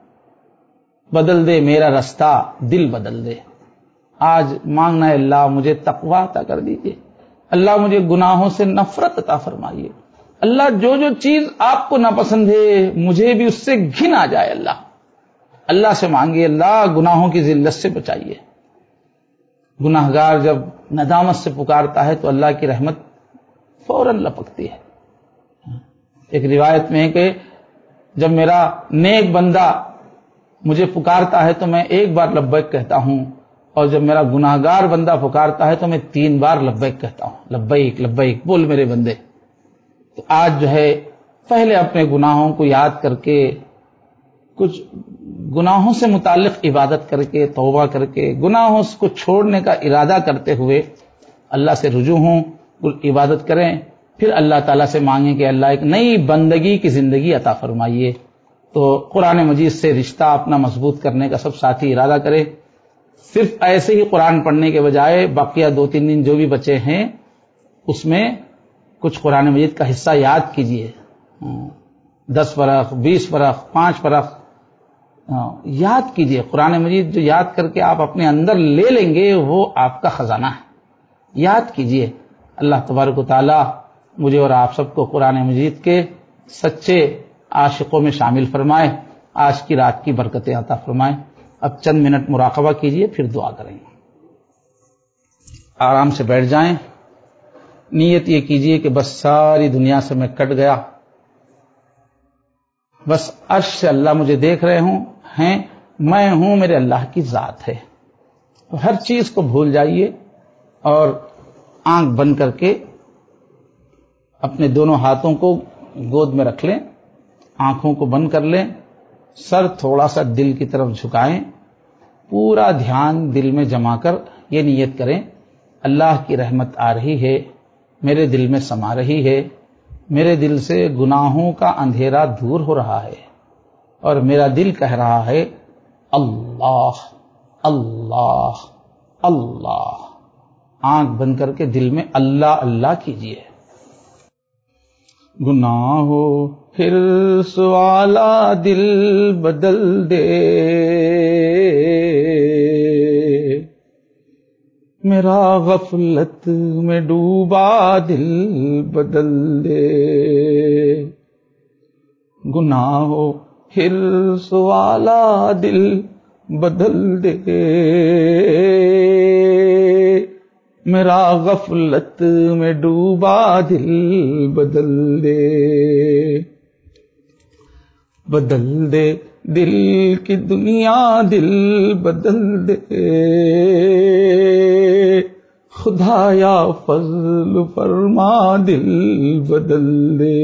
بدل دے میرا رستہ، دل بدل دے۔ آج مانگنا ہے اللہ مجھے تقویٰ عطا کر دیجیے، اللہ مجھے گناہوں سے نفرت عطا فرمائیے، اللہ جو جو چیز آپ کو ناپسند ہے مجھے بھی اس سے گھن آ جائے، اللہ اللہ سے مانگیے اللہ گناہوں کی ذلت سے بچائیے۔ گناہ گار جب ندامت سے پکارتا ہے تو اللہ کی رحمت فوراً لپکتی ہے۔ ایک روایت میں ہے کہ جب میرا نیک بندہ مجھے پکارتا ہے تو میں ایک بار لبیک کہتا ہوں، اور جب میرا گناہ گار بندہ پکارتا ہے تو میں تین بار لبیک کہتا ہوں، لبیک لبیک بول میرے بندے۔ تو آج جو ہے پہلے اپنے گناہوں کو یاد کر کے، کچھ گناہوں سے متعلق عبادت کر کے، توبہ کر کے، گناہوں کو چھوڑنے کا ارادہ کرتے ہوئے اللہ سے رجوع ہوں، عبادت کریں، پھر اللہ تعالیٰ سے مانگیں کہ اللہ ایک نئی بندگی کی زندگی عطا فرمائیے۔ تو قرآن مجید سے رشتہ اپنا مضبوط کرنے کا سب ساتھی ارادہ کرے، صرف ایسے ہی قرآن پڑھنے کے بجائے باقیہ دو تین دن جو بھی بچے ہیں اس میں کچھ قرآن مجید کا حصہ یاد کیجیے، دس برخ، بیس برخ، پانچ برخ یاد کیجیے۔ قرآن مجید جو یاد کر کے آپ اپنے اندر لے لیں گے وہ آپ کا خزانہ ہے، یاد کیجیے۔ اللہ تبارک و تعالی مجھے اور آپ سب کو قرآن مجید کے سچے عاشقوں میں شامل فرمائے، آج کی رات کی برکتیں عطا فرمائے۔ اب چند منٹ مراقبہ کیجیے، پھر دعا کریں گے۔ آرام سے بیٹھ جائیں، نیت یہ کیجیے کہ بس ساری دنیا سے میں کٹ گیا، بس عرش سے اللہ مجھے دیکھ رہے ہوں ہیں، میں ہوں، میرے اللہ کی ذات ہے۔ تو ہر چیز کو بھول جائیے اور آنکھ بند کر کے اپنے دونوں ہاتھوں کو گود میں رکھ لیں، آنکھوں کو بند کر لیں، سر تھوڑا سا دل کی طرف جھکائیں، پورا دھیان دل میں جما کر یہ نیت کریں، اللہ کی رحمت آ رہی ہے، میرے دل میں سما رہی ہے، میرے دل سے گناہوں کا اندھیرا دور ہو رہا ہے، اور میرا دل کہہ رہا ہے اللہ اللہ اللہ۔ آنکھ بند کر کے دل میں اللہ اللہ کیجیے۔ گناہوں حرص والا دل بدل دے، میرا غفلت میں ڈوبا دل بدل دے۔ گناہوں حرص والا دل بدل دے، میرا غفلت میں ڈوبا دل بدل دے۔ بدل دے دل کی دنیا، دل بدل دے، خدایا فضل فرما دل بدل دے۔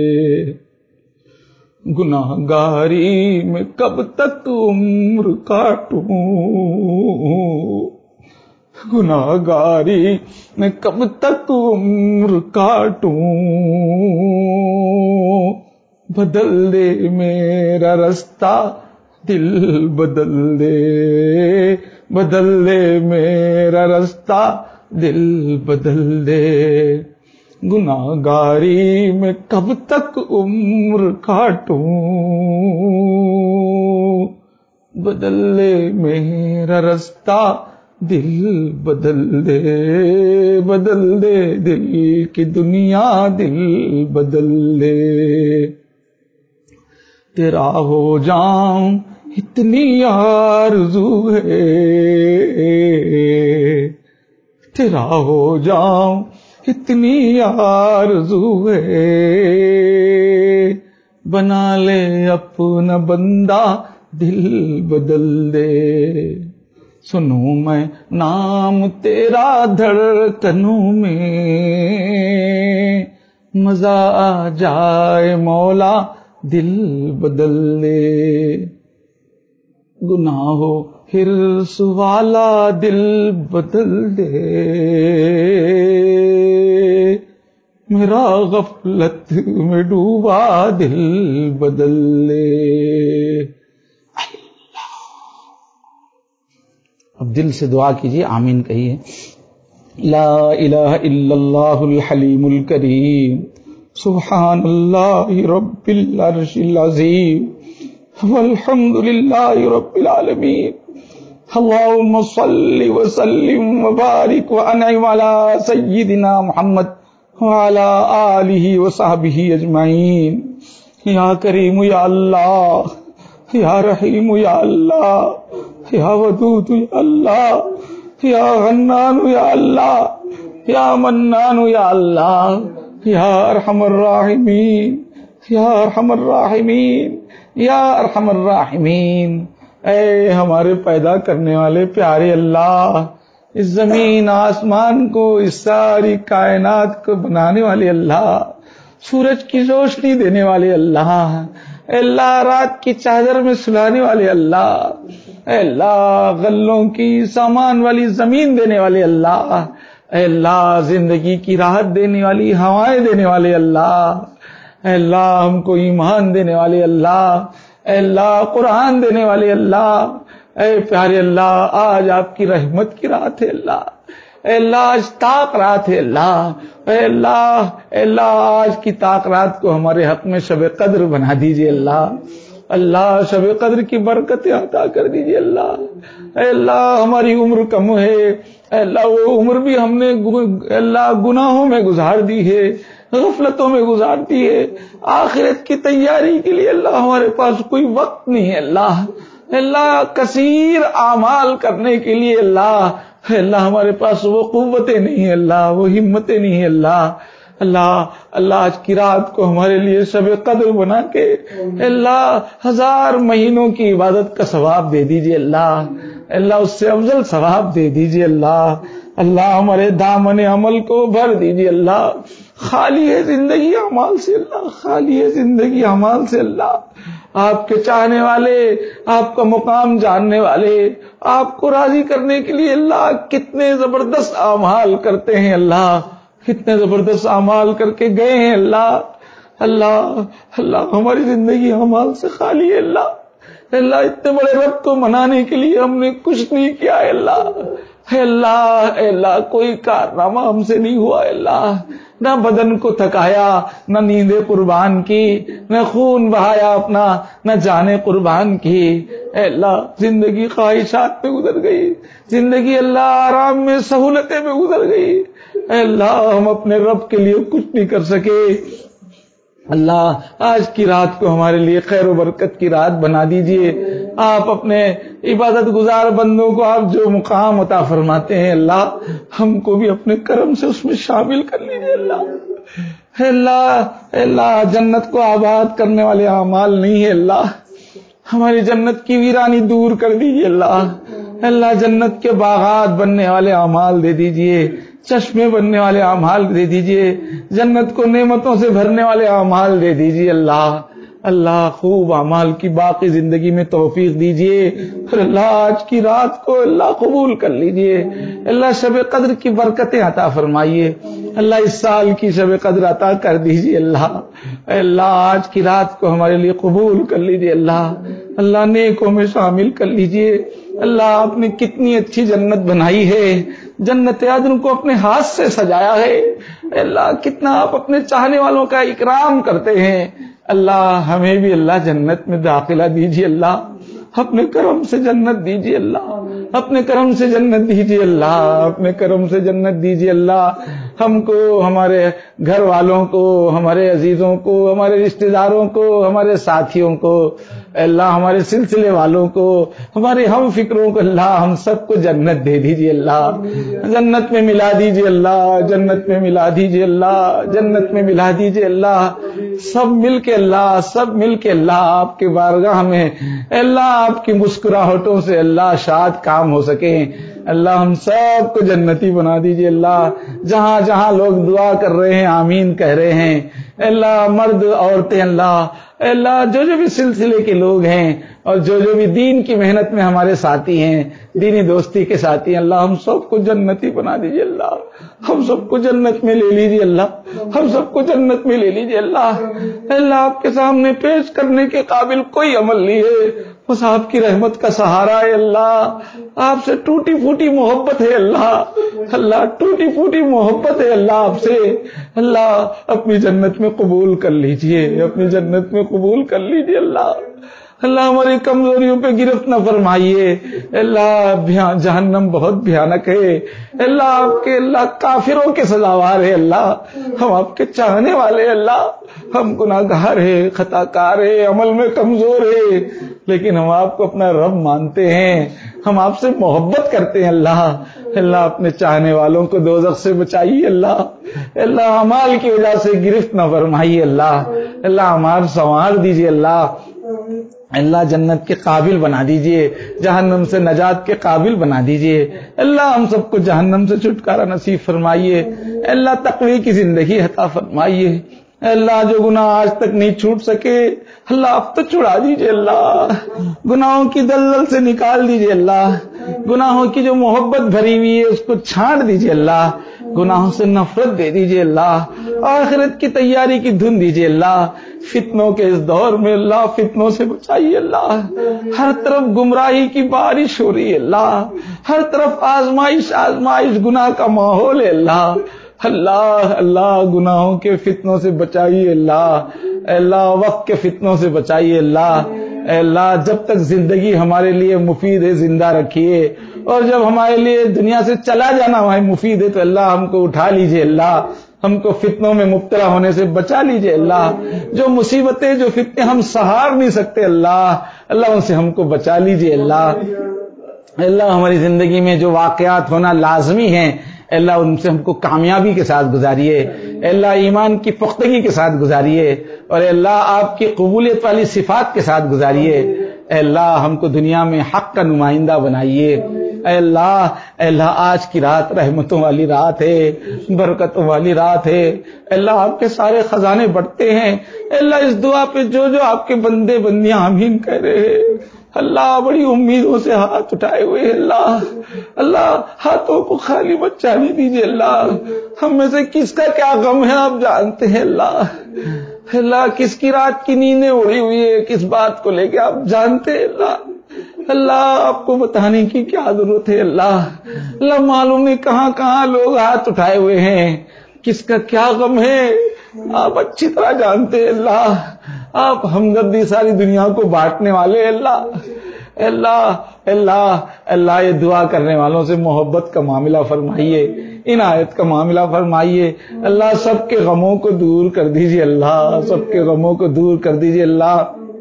گناہ گاری میں کب تک عمر کاٹوں، گناہ گاری میں کب تک عمر کاٹوں، بدل دے میرا رستہ، دل بدل دے، بدل دے میرا رستہ، دل بدل دے۔ گناہ گاری میں کب تک عمر کاٹوں، بدل دے میرا رستہ، دل بدل دے، بدل دے دل کی دنیا، دل بدل دے۔ تیرا ہو جاؤں اتنی آرزو ہے، تیرا ہو جاؤں اتنی آرزو ہے، بنا لے اپنا بندہ، دل بدل دے۔ سنوں میں نام تیرا دھڑکنوں میں، مزہ آ جائے مولا دل بدل دے، گناہو حرص والا دل بدل دے، میرا غفلت میں ڈوبا دل بدل دے۔ اب دل سے دعا کیجیے، آمین کہیے۔ لا الہ الا اللہ الحلیم الکریم، سبحان اللہ رب العرش العظیم، والحمد للہ رب العالمین، اللہم صل وسلم وبارک وانعم علی سیدنا محمد وعلی آلہ وصحبہ اجمعین۔ یا کریم یا اللہ، یا رحیم یا اللہ، یا ودود یا اللہ، یا غنان یا اللہ، یا منان یا اللہ، یا ارحم الراحمین، یا ارحم الراحمین، یا ارحم الراحمین۔ اے ہمارے پیدا کرنے والے پیارے اللہ، اس زمین آسمان کو، اس ساری کائنات کو بنانے والے اللہ، سورج کی روشنی دینے والے اللہ، اے اللہ رات کی چادر میں سلانے والے اللہ، اے اللہ غلوں کی سامان والی زمین دینے والے اللہ، اے اللہ زندگی کی راحت دینے والی ہوائیں دینے والے اللہ، اے اللہ ہم کو ایمان دینے والے اللہ، اے اللہ قرآن دینے والے اللہ، اے پیارے اللہ آج آپ کی رحمت کی رات ہے اللہ، اے اللہ آج طاق رات ہے اللہ، اے اللہ اے اللہ آج کی طاق رات کو ہمارے حق میں شب قدر بنا دیجئے اللہ، اللہ شب قدر کی برکتیں عطا کر دیجئے اللہ، اے اللہ ہماری عمر کم ہے، اے اللہ وہ عمر بھی ہم نے اے اللہ گناہوں میں گزار دی ہے، غفلتوں میں گزار دی ہے، آخرت کی تیاری کے لیے اللہ ہمارے پاس کوئی وقت نہیں ہے اللہ، اللہ کثیر اعمال کرنے کے لیے اللہ اللہ ہمارے پاس وہ قوتیں نہیں ہیں اللہ، وہ ہمتیں نہیں ہیں اللہ، اللہ اللہ آج کی رات کو ہمارے لیے شب قدر بنا کے اللہ ہزار مہینوں کی عبادت کا ثواب دے دیجئے اللہ، اللہ اس سے افضل ثواب دے دیجئے اللہ، اللہ ہمارے دامن عمل کو بھر دیجئے اللہ، خالی ہے زندگی اعمال سے اللہ، خالی ہے زندگی اعمال سے اللہ، آپ کے چاہنے والے، آپ کا مقام جاننے والے، آپ کو راضی کرنے کے لیے اللہ کتنے زبردست اعمال کرتے ہیں اللہ، کتنے زبردست اعمال کر کے گئے ہیں اللہ، اللہ اللہ ہماری زندگی اعمال سے خالی ہے اللہ، اللہ اتنے بڑے رب کو منانے کے لیے ہم نے کچھ نہیں کیا ہے اللہ، اے اللہ اے اللہ کوئی کارنامہ ہم سے نہیں ہوا ہے اللہ، نہ بدن کو تھکایا، نہ نیندیں قربان کی، نہ خون بہایا اپنا، نہ جانیں قربان کی، اے اللہ زندگی خواہشات میں گزر گئی، زندگی اللہ آرام میں سہولتیں میں گزر گئی، اے اللہ ہم اپنے رب کے لیے کچھ نہیں کر سکے، اللہ آج کی رات کو ہمارے لیے خیر و برکت کی رات بنا دیجئے، آپ اپنے عبادت گزار بندوں کو آپ جو مقام عطا فرماتے ہیں اللہ ہم کو بھی اپنے کرم سے اس میں شامل کر لیجئے اللہ، اے اللہ اے اللہ جنت کو آباد کرنے والے اعمال نہیں ہے اللہ، ہماری جنت کی ویرانی دور کر دیجئے اللہ، اے اللہ جنت کے باغات بننے والے اعمال دے دیجئے، چشمے بننے والے اعمال دے دیجئے، جنت کو نعمتوں سے بھرنے والے اعمال دے دیجئے اللہ، اللہ خوب اعمال کی باقی زندگی میں توفیق دیجئے، اور اللہ آج کی رات کو اللہ قبول کر لیجئے، اللہ شب قدر کی برکتیں عطا فرمائیے، اللہ اس سال کی شب قدر عطا کر دیجئے اللہ، اللہ آج کی رات کو ہمارے لیے قبول کر لیجئے اللہ، اللہ نیکوں میں شامل کر لیجئے، اللہ آپ نے کتنی اچھی جنت بنائی ہے، جنت عدن کو اپنے ہاتھ سے سجایا ہے، اللہ کتنا آپ اپنے چاہنے والوں کا اکرام کرتے ہیں، اللہ ہمیں بھی اللہ جنت میں داخلہ دیجیے اللہ، اپنے کرم سے جنت دیجیے اللہ، اپنے کرم سے جنت دیجیے اللہ، اپنے کرم سے جنت دیجیے اللہ، ہم کو، ہمارے گھر والوں کو، ہمارے عزیزوں کو، ہمارے رشتہ داروں کو، ہمارے ساتھیوں کو، اللہ ہمارے سلسلے والوں کو، ہمارے ہم فکروں کو اللہ ہم سب کو جنت دے دیجیے اللہ، جنت میں ملا دیجیے اللہ، جنت میں ملا دیجیے اللہ، جنت میں ملا دیجیے اللہ، سب مل کے اللہ سب مل کے اللہ آپ کے بارگاہ میں اللہ آپ کی مسکراہٹوں سے اللہ شاد کام ہو سکیں اللہ، ہم سب کو جنتی بنا دیجیے اللہ، جہاں جہاں لوگ دعا کر رہے ہیں آمین کہہ رہے ہیں اللہ، مرد عورتیں اللہ اللہ جو جو بھی سلسلے کے لوگ ہیں اور جو جو بھی دین کی محنت میں ہمارے ساتھی ہیں، دینی دوستی کے ساتھی ہیں اللہ، ہم سب کو جنتی بنا دیجیے اللہ، ہم سب کو جنت میں لے لیجیے اللہ، ہم سب کو جنت میں لے لیجیے اللہ اللہ آپ کے سامنے پیش کرنے کے قابل کوئی عمل نہیں ہے، بس آپ کی رحمت کا سہارا ہے اللہ، آپ سے ٹوٹی پھوٹی محبت ہے اللہ اللہ ٹوٹی پھوٹی محبت ہے اللہ آپ سے اللہ، اپنی جنت میں قبول کر لیجئے، اپنی جنت میں قبول کر لیجئے اللہ اللہ، ہماری کمزوریوں پہ گرفت نہ فرمائیے اللہ، جہنم بہت بھیانک ہے اللہ، آپ کے اللہ کافروں کے سزاوار ہے اللہ، ہم آپ کے چاہنے والے اللہ، ہم گناہ گار ہیں، خطا کار ہیں، عمل میں کمزور ہیں، لیکن ہم آپ کو اپنا رب مانتے ہیں، ہم آپ سے محبت کرتے ہیں اللہ اللہ اپنے چاہنے والوں کو دوزخ سے بچائیے اللہ اللہ، اعمال کی وجہ سے گرفت نہ فرمائیے اللہ اللہ، اعمال سنوار دیجیے اللہ اللہ، جنت کے قابل بنا دیجئے، جہنم سے نجات کے قابل بنا دیجئے اللہ، ہم سب کو جہنم سے چھٹکارا نصیب فرمائیے اللہ، تقوی کی زندگی عطا فرمائیے اللہ، جو گناہ آج تک نہیں چھوٹ سکے اللہ اب تو چھڑا دیجئے اللہ، گناہوں کی دلدل سے نکال دیجئے اللہ، گناہوں کی جو محبت بھری ہوئی ہے اس کو چھانٹ دیجئے اللہ، گناہوں سے نفرت دے دیجئے اللہ، آخرت کی تیاری کی دھن دیجئے اللہ، فتنوں کے اس دور میں اللہ فتنوں سے بچائیے اللہ، ہر طرف گمراہی کی بارش ہو رہی ہے اللہ، ہر طرف آزمائش آزمائش گناہ کا ماحول ہے اللہ اللہ اللہ، گناہوں کے فتنوں سے بچائیے اللہ اللہ، وقت کے فتنوں سے بچائیے اللہ اللہ، جب تک زندگی ہمارے لیے مفید ہے زندہ رکھیے، اور جب ہمارے لیے دنیا سے چلا جانا ہمیں مفید ہے تو اللہ ہم کو اٹھا لیجئے اللہ، ہم کو فتنوں میں مبتلا ہونے سے بچا لیجئے اللہ، جو مصیبتیں جو فتنے ہم سہار نہیں سکتے اللہ اللہ ان سے ہم کو بچا لیجئے اللہ اللہ، ہماری زندگی میں جو واقعات ہونا لازمی ہیں اللہ ان سے ہم کو کامیابی کے ساتھ گزاریے اللہ، ایمان کی پختگی کے ساتھ گزاریے، اور اللہ آپ کی قبولیت والی صفات کے ساتھ گزاریے اللہ، ہم کو دنیا میں حق کا نمائندہ بنائیے اے اللہ اے اللہ، آج کی رات رحمتوں والی رات ہے، برکتوں والی رات ہے اللہ، آپ کے سارے خزانے بڑھتے ہیں اے اللہ، اس دعا پہ جو جو آپ کے بندے بندیاں آمین کہہ رہے ہیں اللہ، بڑی امیدوں سے ہاتھ اٹھائے ہوئے اللہ اللہ، ہاتھوں کو خالی مت جانے دیجیے اللہ، ہم میں سے کس کا کیا غم ہے آپ جانتے ہیں اللہ اللہ، کس کی رات کی نیندیں اڑی ہوئی ہے کس بات کو لے کے آپ جانتے ہیں اللہ اللہ، آپ کو بتانے کی کیا ضرورت ہے اللہ اللہ، معلوم نہیں کہاں کہاں لوگ ہاتھ اٹھائے ہوئے ہیں، کس کا کیا غم ہے آپ اچھی طرح جانتے ہیں اللہ، آپ ہمدردی ساری دنیا کو بانٹنے والے اللہ اللہ اللہ اللہ، یہ دعا کرنے والوں سے محبت کا معاملہ فرمائیے، عنایت کا معاملہ فرمائیے اللہ، سب کے غموں کو دور کر دیجیے اللہ، سب کے غموں کو دور کر دیجیے اللہ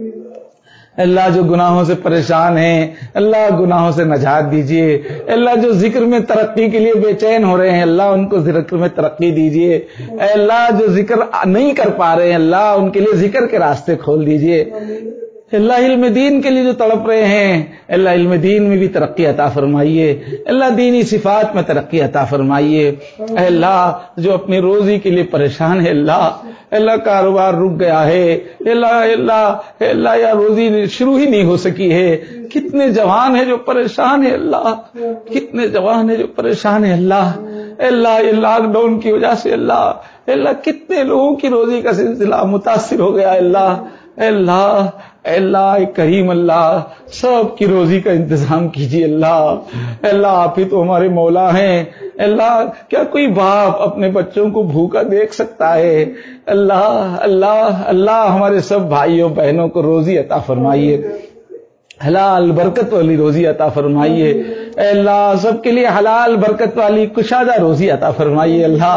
اللہ، جو گناہوں سے پریشان ہیں اللہ گناہوں سے نجات دیجیے اللہ، جو ذکر میں ترقی کے لیے بے چین ہو رہے ہیں اللہ ان کو ذکر میں ترقی دیجیے اے اللہ، جو ذکر نہیں کر پا رہے ہیں اللہ ان کے لیے ذکر کے راستے کھول دیجیے اللہ، علم دین کے لیے جو تڑپ رہے ہیں اللہ علم دین میں بھی ترقی عطا فرمائیے اللہ، دینی صفات میں ترقی عطا فرمائیے اے اللہ، جو اپنی روزی کے لیے پریشان ہے اللہ اللہ، کاروبار رک گیا ہے اللہ اللہ اللہ، یا روزی شروع ہی نہیں ہو سکی ہے، کتنے جوان ہیں جو پریشان ہے اللہ، کتنے جوان ہیں جو پریشان ہے اللہ اللہ، یہ لاک ڈاؤن کی وجہ سے اللہ اللہ کتنے لوگوں کی روزی کا سلسلہ متاثر ہو گیا اللہ اللہ اللہ، کریم اللہ سب کی روزی کا انتظام کیجیے اللہ اللہ، آپ ہی تو ہمارے مولا ہیں اللہ، کیا کوئی باپ اپنے بچوں کو بھوکا دیکھ سکتا ہے اللہ اللہ اللہ، ہمارے سب بھائیوں بہنوں کو روزی عطا فرمائیے حلال برکت والی روزی عطا فرمائیے اے اللہ، سب کے لیے حلال برکت والی کشادہ روزی عطا فرمائیے اللہ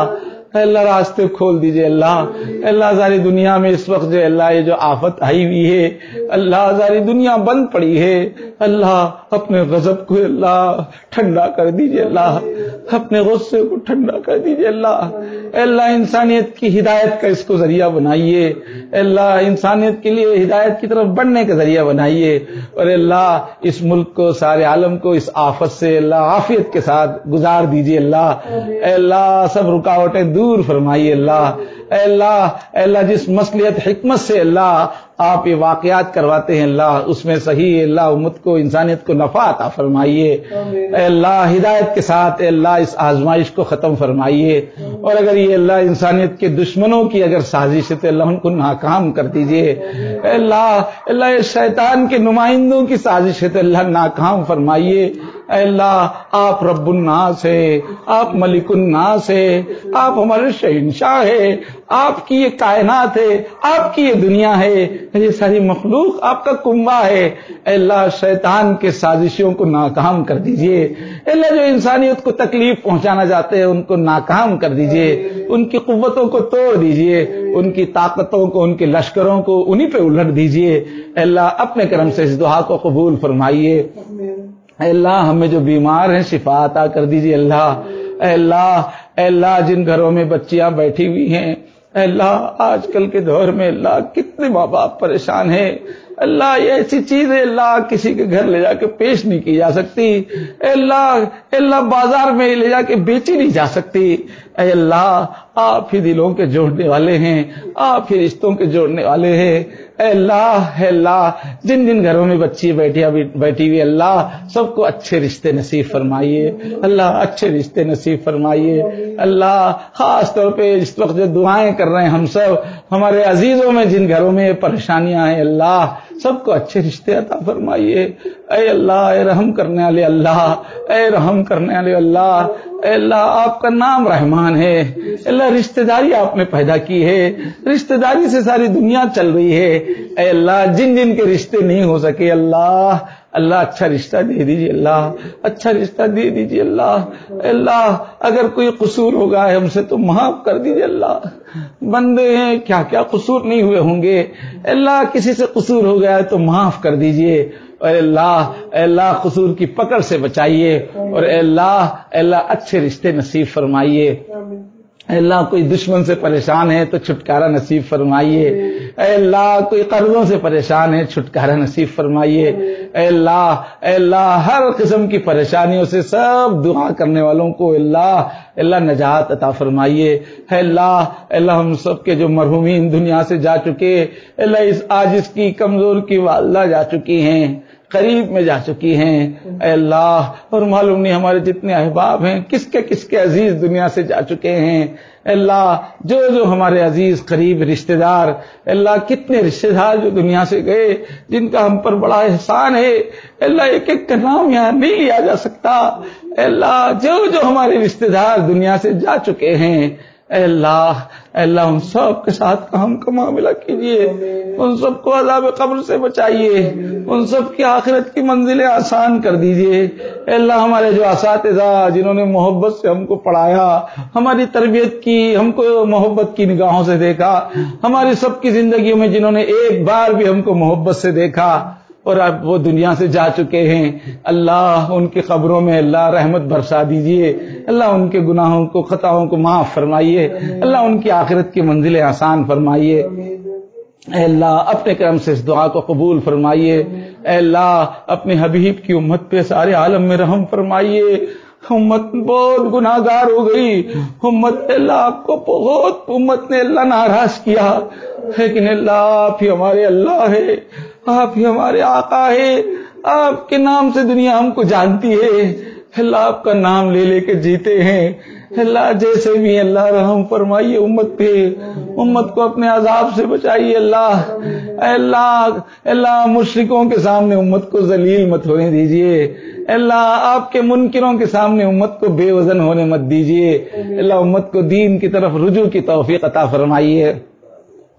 اللہ راستے کھول دیجئے اللہ اللہ ساری دنیا میں اس وقت جو اللہ یہ جو آفت آئی ہوئی ہے اللہ ساری دنیا بند پڑی ہے اللہ اپنے غضب کو اللہ ٹھنڈا کر دیجئے اللہ اپنے غصے کو ٹھنڈا کر دیجئے اللہ اللہ انسانیت کی ہدایت کا اس کو ذریعہ بنائیے اللہ انسانیت کے لیے ہدایت کی طرف بڑھنے کا ذریعہ بنائیے اور اللہ اس ملک کو سارے عالم کو اس آفت سے اللہ عافیت کے ساتھ گزار دیجئے اللہ اے اللہ سب رکاوٹیں دور فرمائیے اللہ اے اللہ اے اللہ جس مصلحت حکمت سے اللہ آپ یہ واقعات کرواتے ہیں اللہ اس میں صحیح اللہ امت کو انسانیت کو نفع عطا فرمائیے اے اللہ ہدایت کے ساتھ اے اللہ اس آزمائش کو ختم فرمائیے اور اگر یہ اللہ انسانیت کے دشمنوں کی اگر سازش ہے تو اللہ ان کو ناکام کر دیجئے اے اللہ اللہ یہ شیطان کے نمائندوں کی سازش ہے تو اللہ ناکام فرمائیے اے اللہ آپ رب الناس ہے آپ ملک الناس ہے آپ ہمارے شہنشاہ ہے آپ کی یہ کائنات ہے آپ کی یہ دنیا ہے یہ ساری مخلوق آپ کا کنبہ ہے اے اللہ شیطان کے سازشوں کو ناکام کر دیجئے اے اللہ جو انسانیت کو تکلیف پہنچانا چاہتے ہیں ان کو ناکام کر دیجئے ان کی قوتوں کو توڑ دیجئے ان کی طاقتوں کو ان کے لشکروں کو انہی پہ الٹ دیجئے اے اللہ اپنے کرم سے اس دعا کو قبول فرمائیے اے اللہ ہمیں جو بیمار ہیں شفا عطا کر دیجئے اللہ اے اللہ اے اللہ جن گھروں میں بچیاں بیٹھی ہوئی ہیں اے اللہ آج کل کے دور میں اللہ کتنے ماں باپ پریشان ہیں اللہ یہ ایسی چیز ہے اللہ کسی کے گھر لے جا کے پیش نہیں کی جا سکتی اے اللہ اے اللہ بازار میں لے جا کے بیچی نہیں جا سکتی اے اللہ آپ ہی دلوں کے جوڑنے والے ہیں آپ ہی رشتوں کے جوڑنے والے ہیں اے اللہ اے اللہ جن جن گھروں میں بچی بیٹھی بیٹھی ہوئی اللہ سب کو اچھے رشتے نصیب فرمائیے اللہ اچھے رشتے نصیب فرمائیے اللہ خاص طور پہ اس وقت جو دعائیں کر رہے ہیں ہم سب ہمارے عزیزوں میں جن گھروں میں پریشانیاں ہیں اللہ سب کو اچھے رشتے عطا فرمائیے اے اللہ اے رحم کرنے والے اللہ اے رحم کرنے والے اللہ اے اللہ آپ کا نام رحمان ہے اللہ رشتہ داری آپ نے پیدا کی ہے رشتہ داری سے ساری دنیا چل رہی ہے اے اللہ جن جن کے رشتے نہیں ہو سکے اللہ اللہ اچھا رشتہ دے دیجیے اللہ اچھا رشتہ دے دیجیے اللہ اے اللہ اگر کوئی قصور ہوگا ہے ہم سے تو معاف کر دیجیے اللہ بندے ہیں کیا کیا قصور نہیں ہوئے ہوں گے اے اللہ کسی سے قصور ہو گیا ہے تو معاف کر دیجیے اے اللہ اے اللہ قصور کی پکڑ سے بچائیے اور اے اللہ اے اللہ اچھے رشتے نصیب فرمائیے اے اللہ کوئی دشمن سے پریشان ہے تو چھٹکارا نصیب فرمائیے اے اللہ کوئی قرضوں سے پریشان ہے چھٹکارا نصیب فرمائیے اے اللہ اے اللہ ہر قسم کی پریشانیوں سے سب دعا کرنے والوں کو اللہ اللہ نجات عطا فرمائیے اے اللہ اے اللہ ہم سب کے جو مرحومین دنیا سے جا چکے اے اللہ اس عاجز کی کمزور کی والدہ جا چکی ہیں قریب میں جا چکی ہیں اے اللہ اور معلوم نہیں ہمارے جتنے احباب ہیں کس کے کس کے عزیز دنیا سے جا چکے ہیں اے اللہ جو جو ہمارے عزیز قریب رشتہ دار اے اللہ کتنے رشتہ دار جو دنیا سے گئے جن کا ہم پر بڑا احسان ہے اے اللہ ایک ایک کا نام یہاں نہیں لیا جا سکتا اے اللہ جو جو ہمارے رشتہ دار دنیا سے جا چکے ہیں اے اللہ اے اللہ ان سب کے ساتھ کام کا معاملہ کیجیے ان سب کو عذاب قبر سے بچائیے ان سب کی آخرت کی منزلیں آسان کر دیجیے اے اللہ ہمارے جو اساتذہ جنہوں نے محبت سے ہم کو پڑھایا ہماری تربیت کی ہم کو محبت کی نگاہوں سے دیکھا ہماری سب کی زندگیوں میں جنہوں نے ایک بار بھی ہم کو محبت سے دیکھا اور اب وہ دنیا سے جا چکے ہیں اللہ ان کی قبروں میں اللہ رحمت برسا دیجئے اللہ ان کے گناہوں کو خطاؤں کو معاف فرمائیے اللہ ان کی آخرت کی منزلیں آسان فرمائیے اے اللہ اپنے کرم سے اس دعا کو قبول فرمائیے اے اللہ اپنے حبیب کی امت پہ سارے عالم میں رحم فرمائیے امت بہت گناہ گار ہو گئی امت اللہ آپ کو بہت امت نے اللہ ناراض کیا لیکن اللہ آپ ہی ہمارے اللہ ہے آپ ہی ہمارے آقا ہے آپ کے نام سے دنیا ہم کو جانتی ہے اللہ آپ کا نام لے لے کے جیتے ہیں اللہ جیسے بھی اللہ رحم فرمائیے امت پہ امت کو اپنے عذاب سے بچائیے اللہ اے اللہ اللہ مشرکوں کے سامنے امت کو ذلیل مت ہونے دیجیے اللہ آپ کے منکروں کے سامنے امت کو بے وزن ہونے مت دیجیے اللہ امت کو دین کی طرف رجوع کی توفیق عطا فرمائیے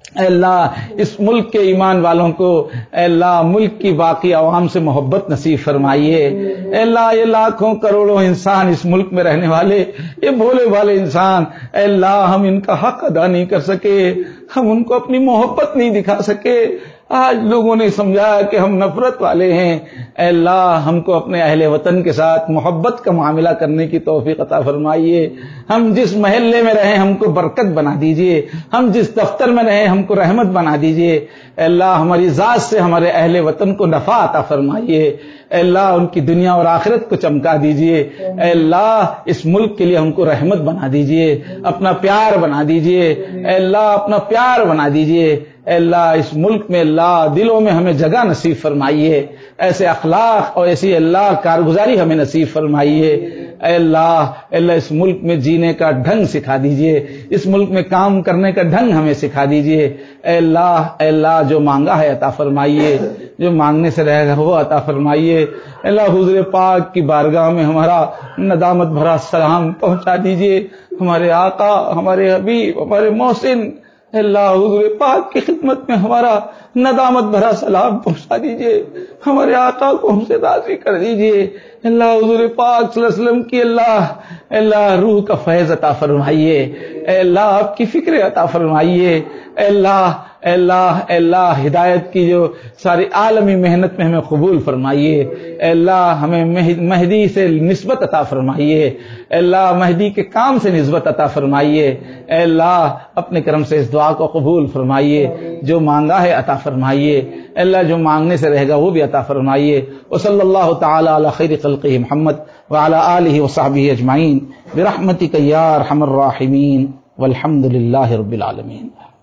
اے اللہ اس ملک کے ایمان والوں کو اے اللہ ملک کی باقی عوام سے محبت نصیب فرمائیے. اے اللہ یہ لاکھوں کروڑوں انسان اس ملک میں رہنے والے یہ بھولے بھالے انسان اے اللہ ہم ان کا حق ادا نہیں کر سکے, ہم ان کو اپنی محبت نہیں دکھا سکے. آج لوگوں نے سمجھا کہ ہم نفرت والے ہیں. اے اللہ ہم کو اپنے اہل وطن کے ساتھ محبت کا معاملہ کرنے کی توفیق عطا فرمائیے. ہم جس محلے میں رہیں ہم کو برکت بنا دیجئے, ہم جس دفتر میں رہیں ہم کو رحمت بنا دیجئے. اے اللہ ہماری ذات سے ہمارے اہل وطن کو نفع عطا فرمائیے. اے اللہ ان کی دنیا اور آخرت کو چمکا دیجئے. اے اللہ اس ملک کے لیے ہم کو رحمت بنا دیجئے, اپنا پیار بنا دیجئے. اے اللہ اپنا پیار بنا دیجئے. اے اللہ اس ملک میں اللہ دلوں میں ہمیں جگہ نصیب فرمائیے, ایسے اخلاق اور ایسی اللہ کارگزاری ہمیں نصیب فرمائیے. اے اللہ اے اللہ اس ملک میں جینے کا ڈھنگ سکھا دیجئے, اس ملک میں کام کرنے کا ڈھنگ ہمیں سکھا دیجئے. اے اللہ اے اللہ جو مانگا ہے عطا فرمائیے, جو مانگنے سے رہے گا وہ عطا فرمائیے. اے اللہ حضور پاک کی بارگاہ میں ہمارا ندامت بھرا سلام پہنچا دیجئے. ہمارے آقا, ہمارے حبیب, ہمارے محسن اے اللہ حضور پاک کی خدمت میں ہمارا ندامت بھرا سلام پہنچا دیجئے. ہمارے آقا کو ہم سے راضی کر دیجئے. اللہ حضور پاک صلی اللہ علیہ وسلم کی اللہ اے اللہ روح کا فیض عطا فرمائیے. اے اللہ آپ کی فکر عطا فرمائیے. اے اللہ اے اللہ اے اللہ ہدایت کی جو ساری عالمی محنت میں ہمیں قبول فرمائیے. اے اللہ ہمیں مہدی سے نسبت عطا فرمائیے. اے اللہ مہدی کے کام سے نسبت عطا فرمائیے. اے اللہ اپنے کرم سے اس دعا کو قبول فرمائیے. جو مانگا ہے عطا فرمائیے. اے اللہ جو مانگنے سے رہے گا وہ بھی عطا فرمائیے. وصلی اللہ تعالی علی خیر خلقہ محمد وعلی آلہ وصحبہ اجمعین برحمتک یا ارحم الراحمین والحمد للہ رب العالمین.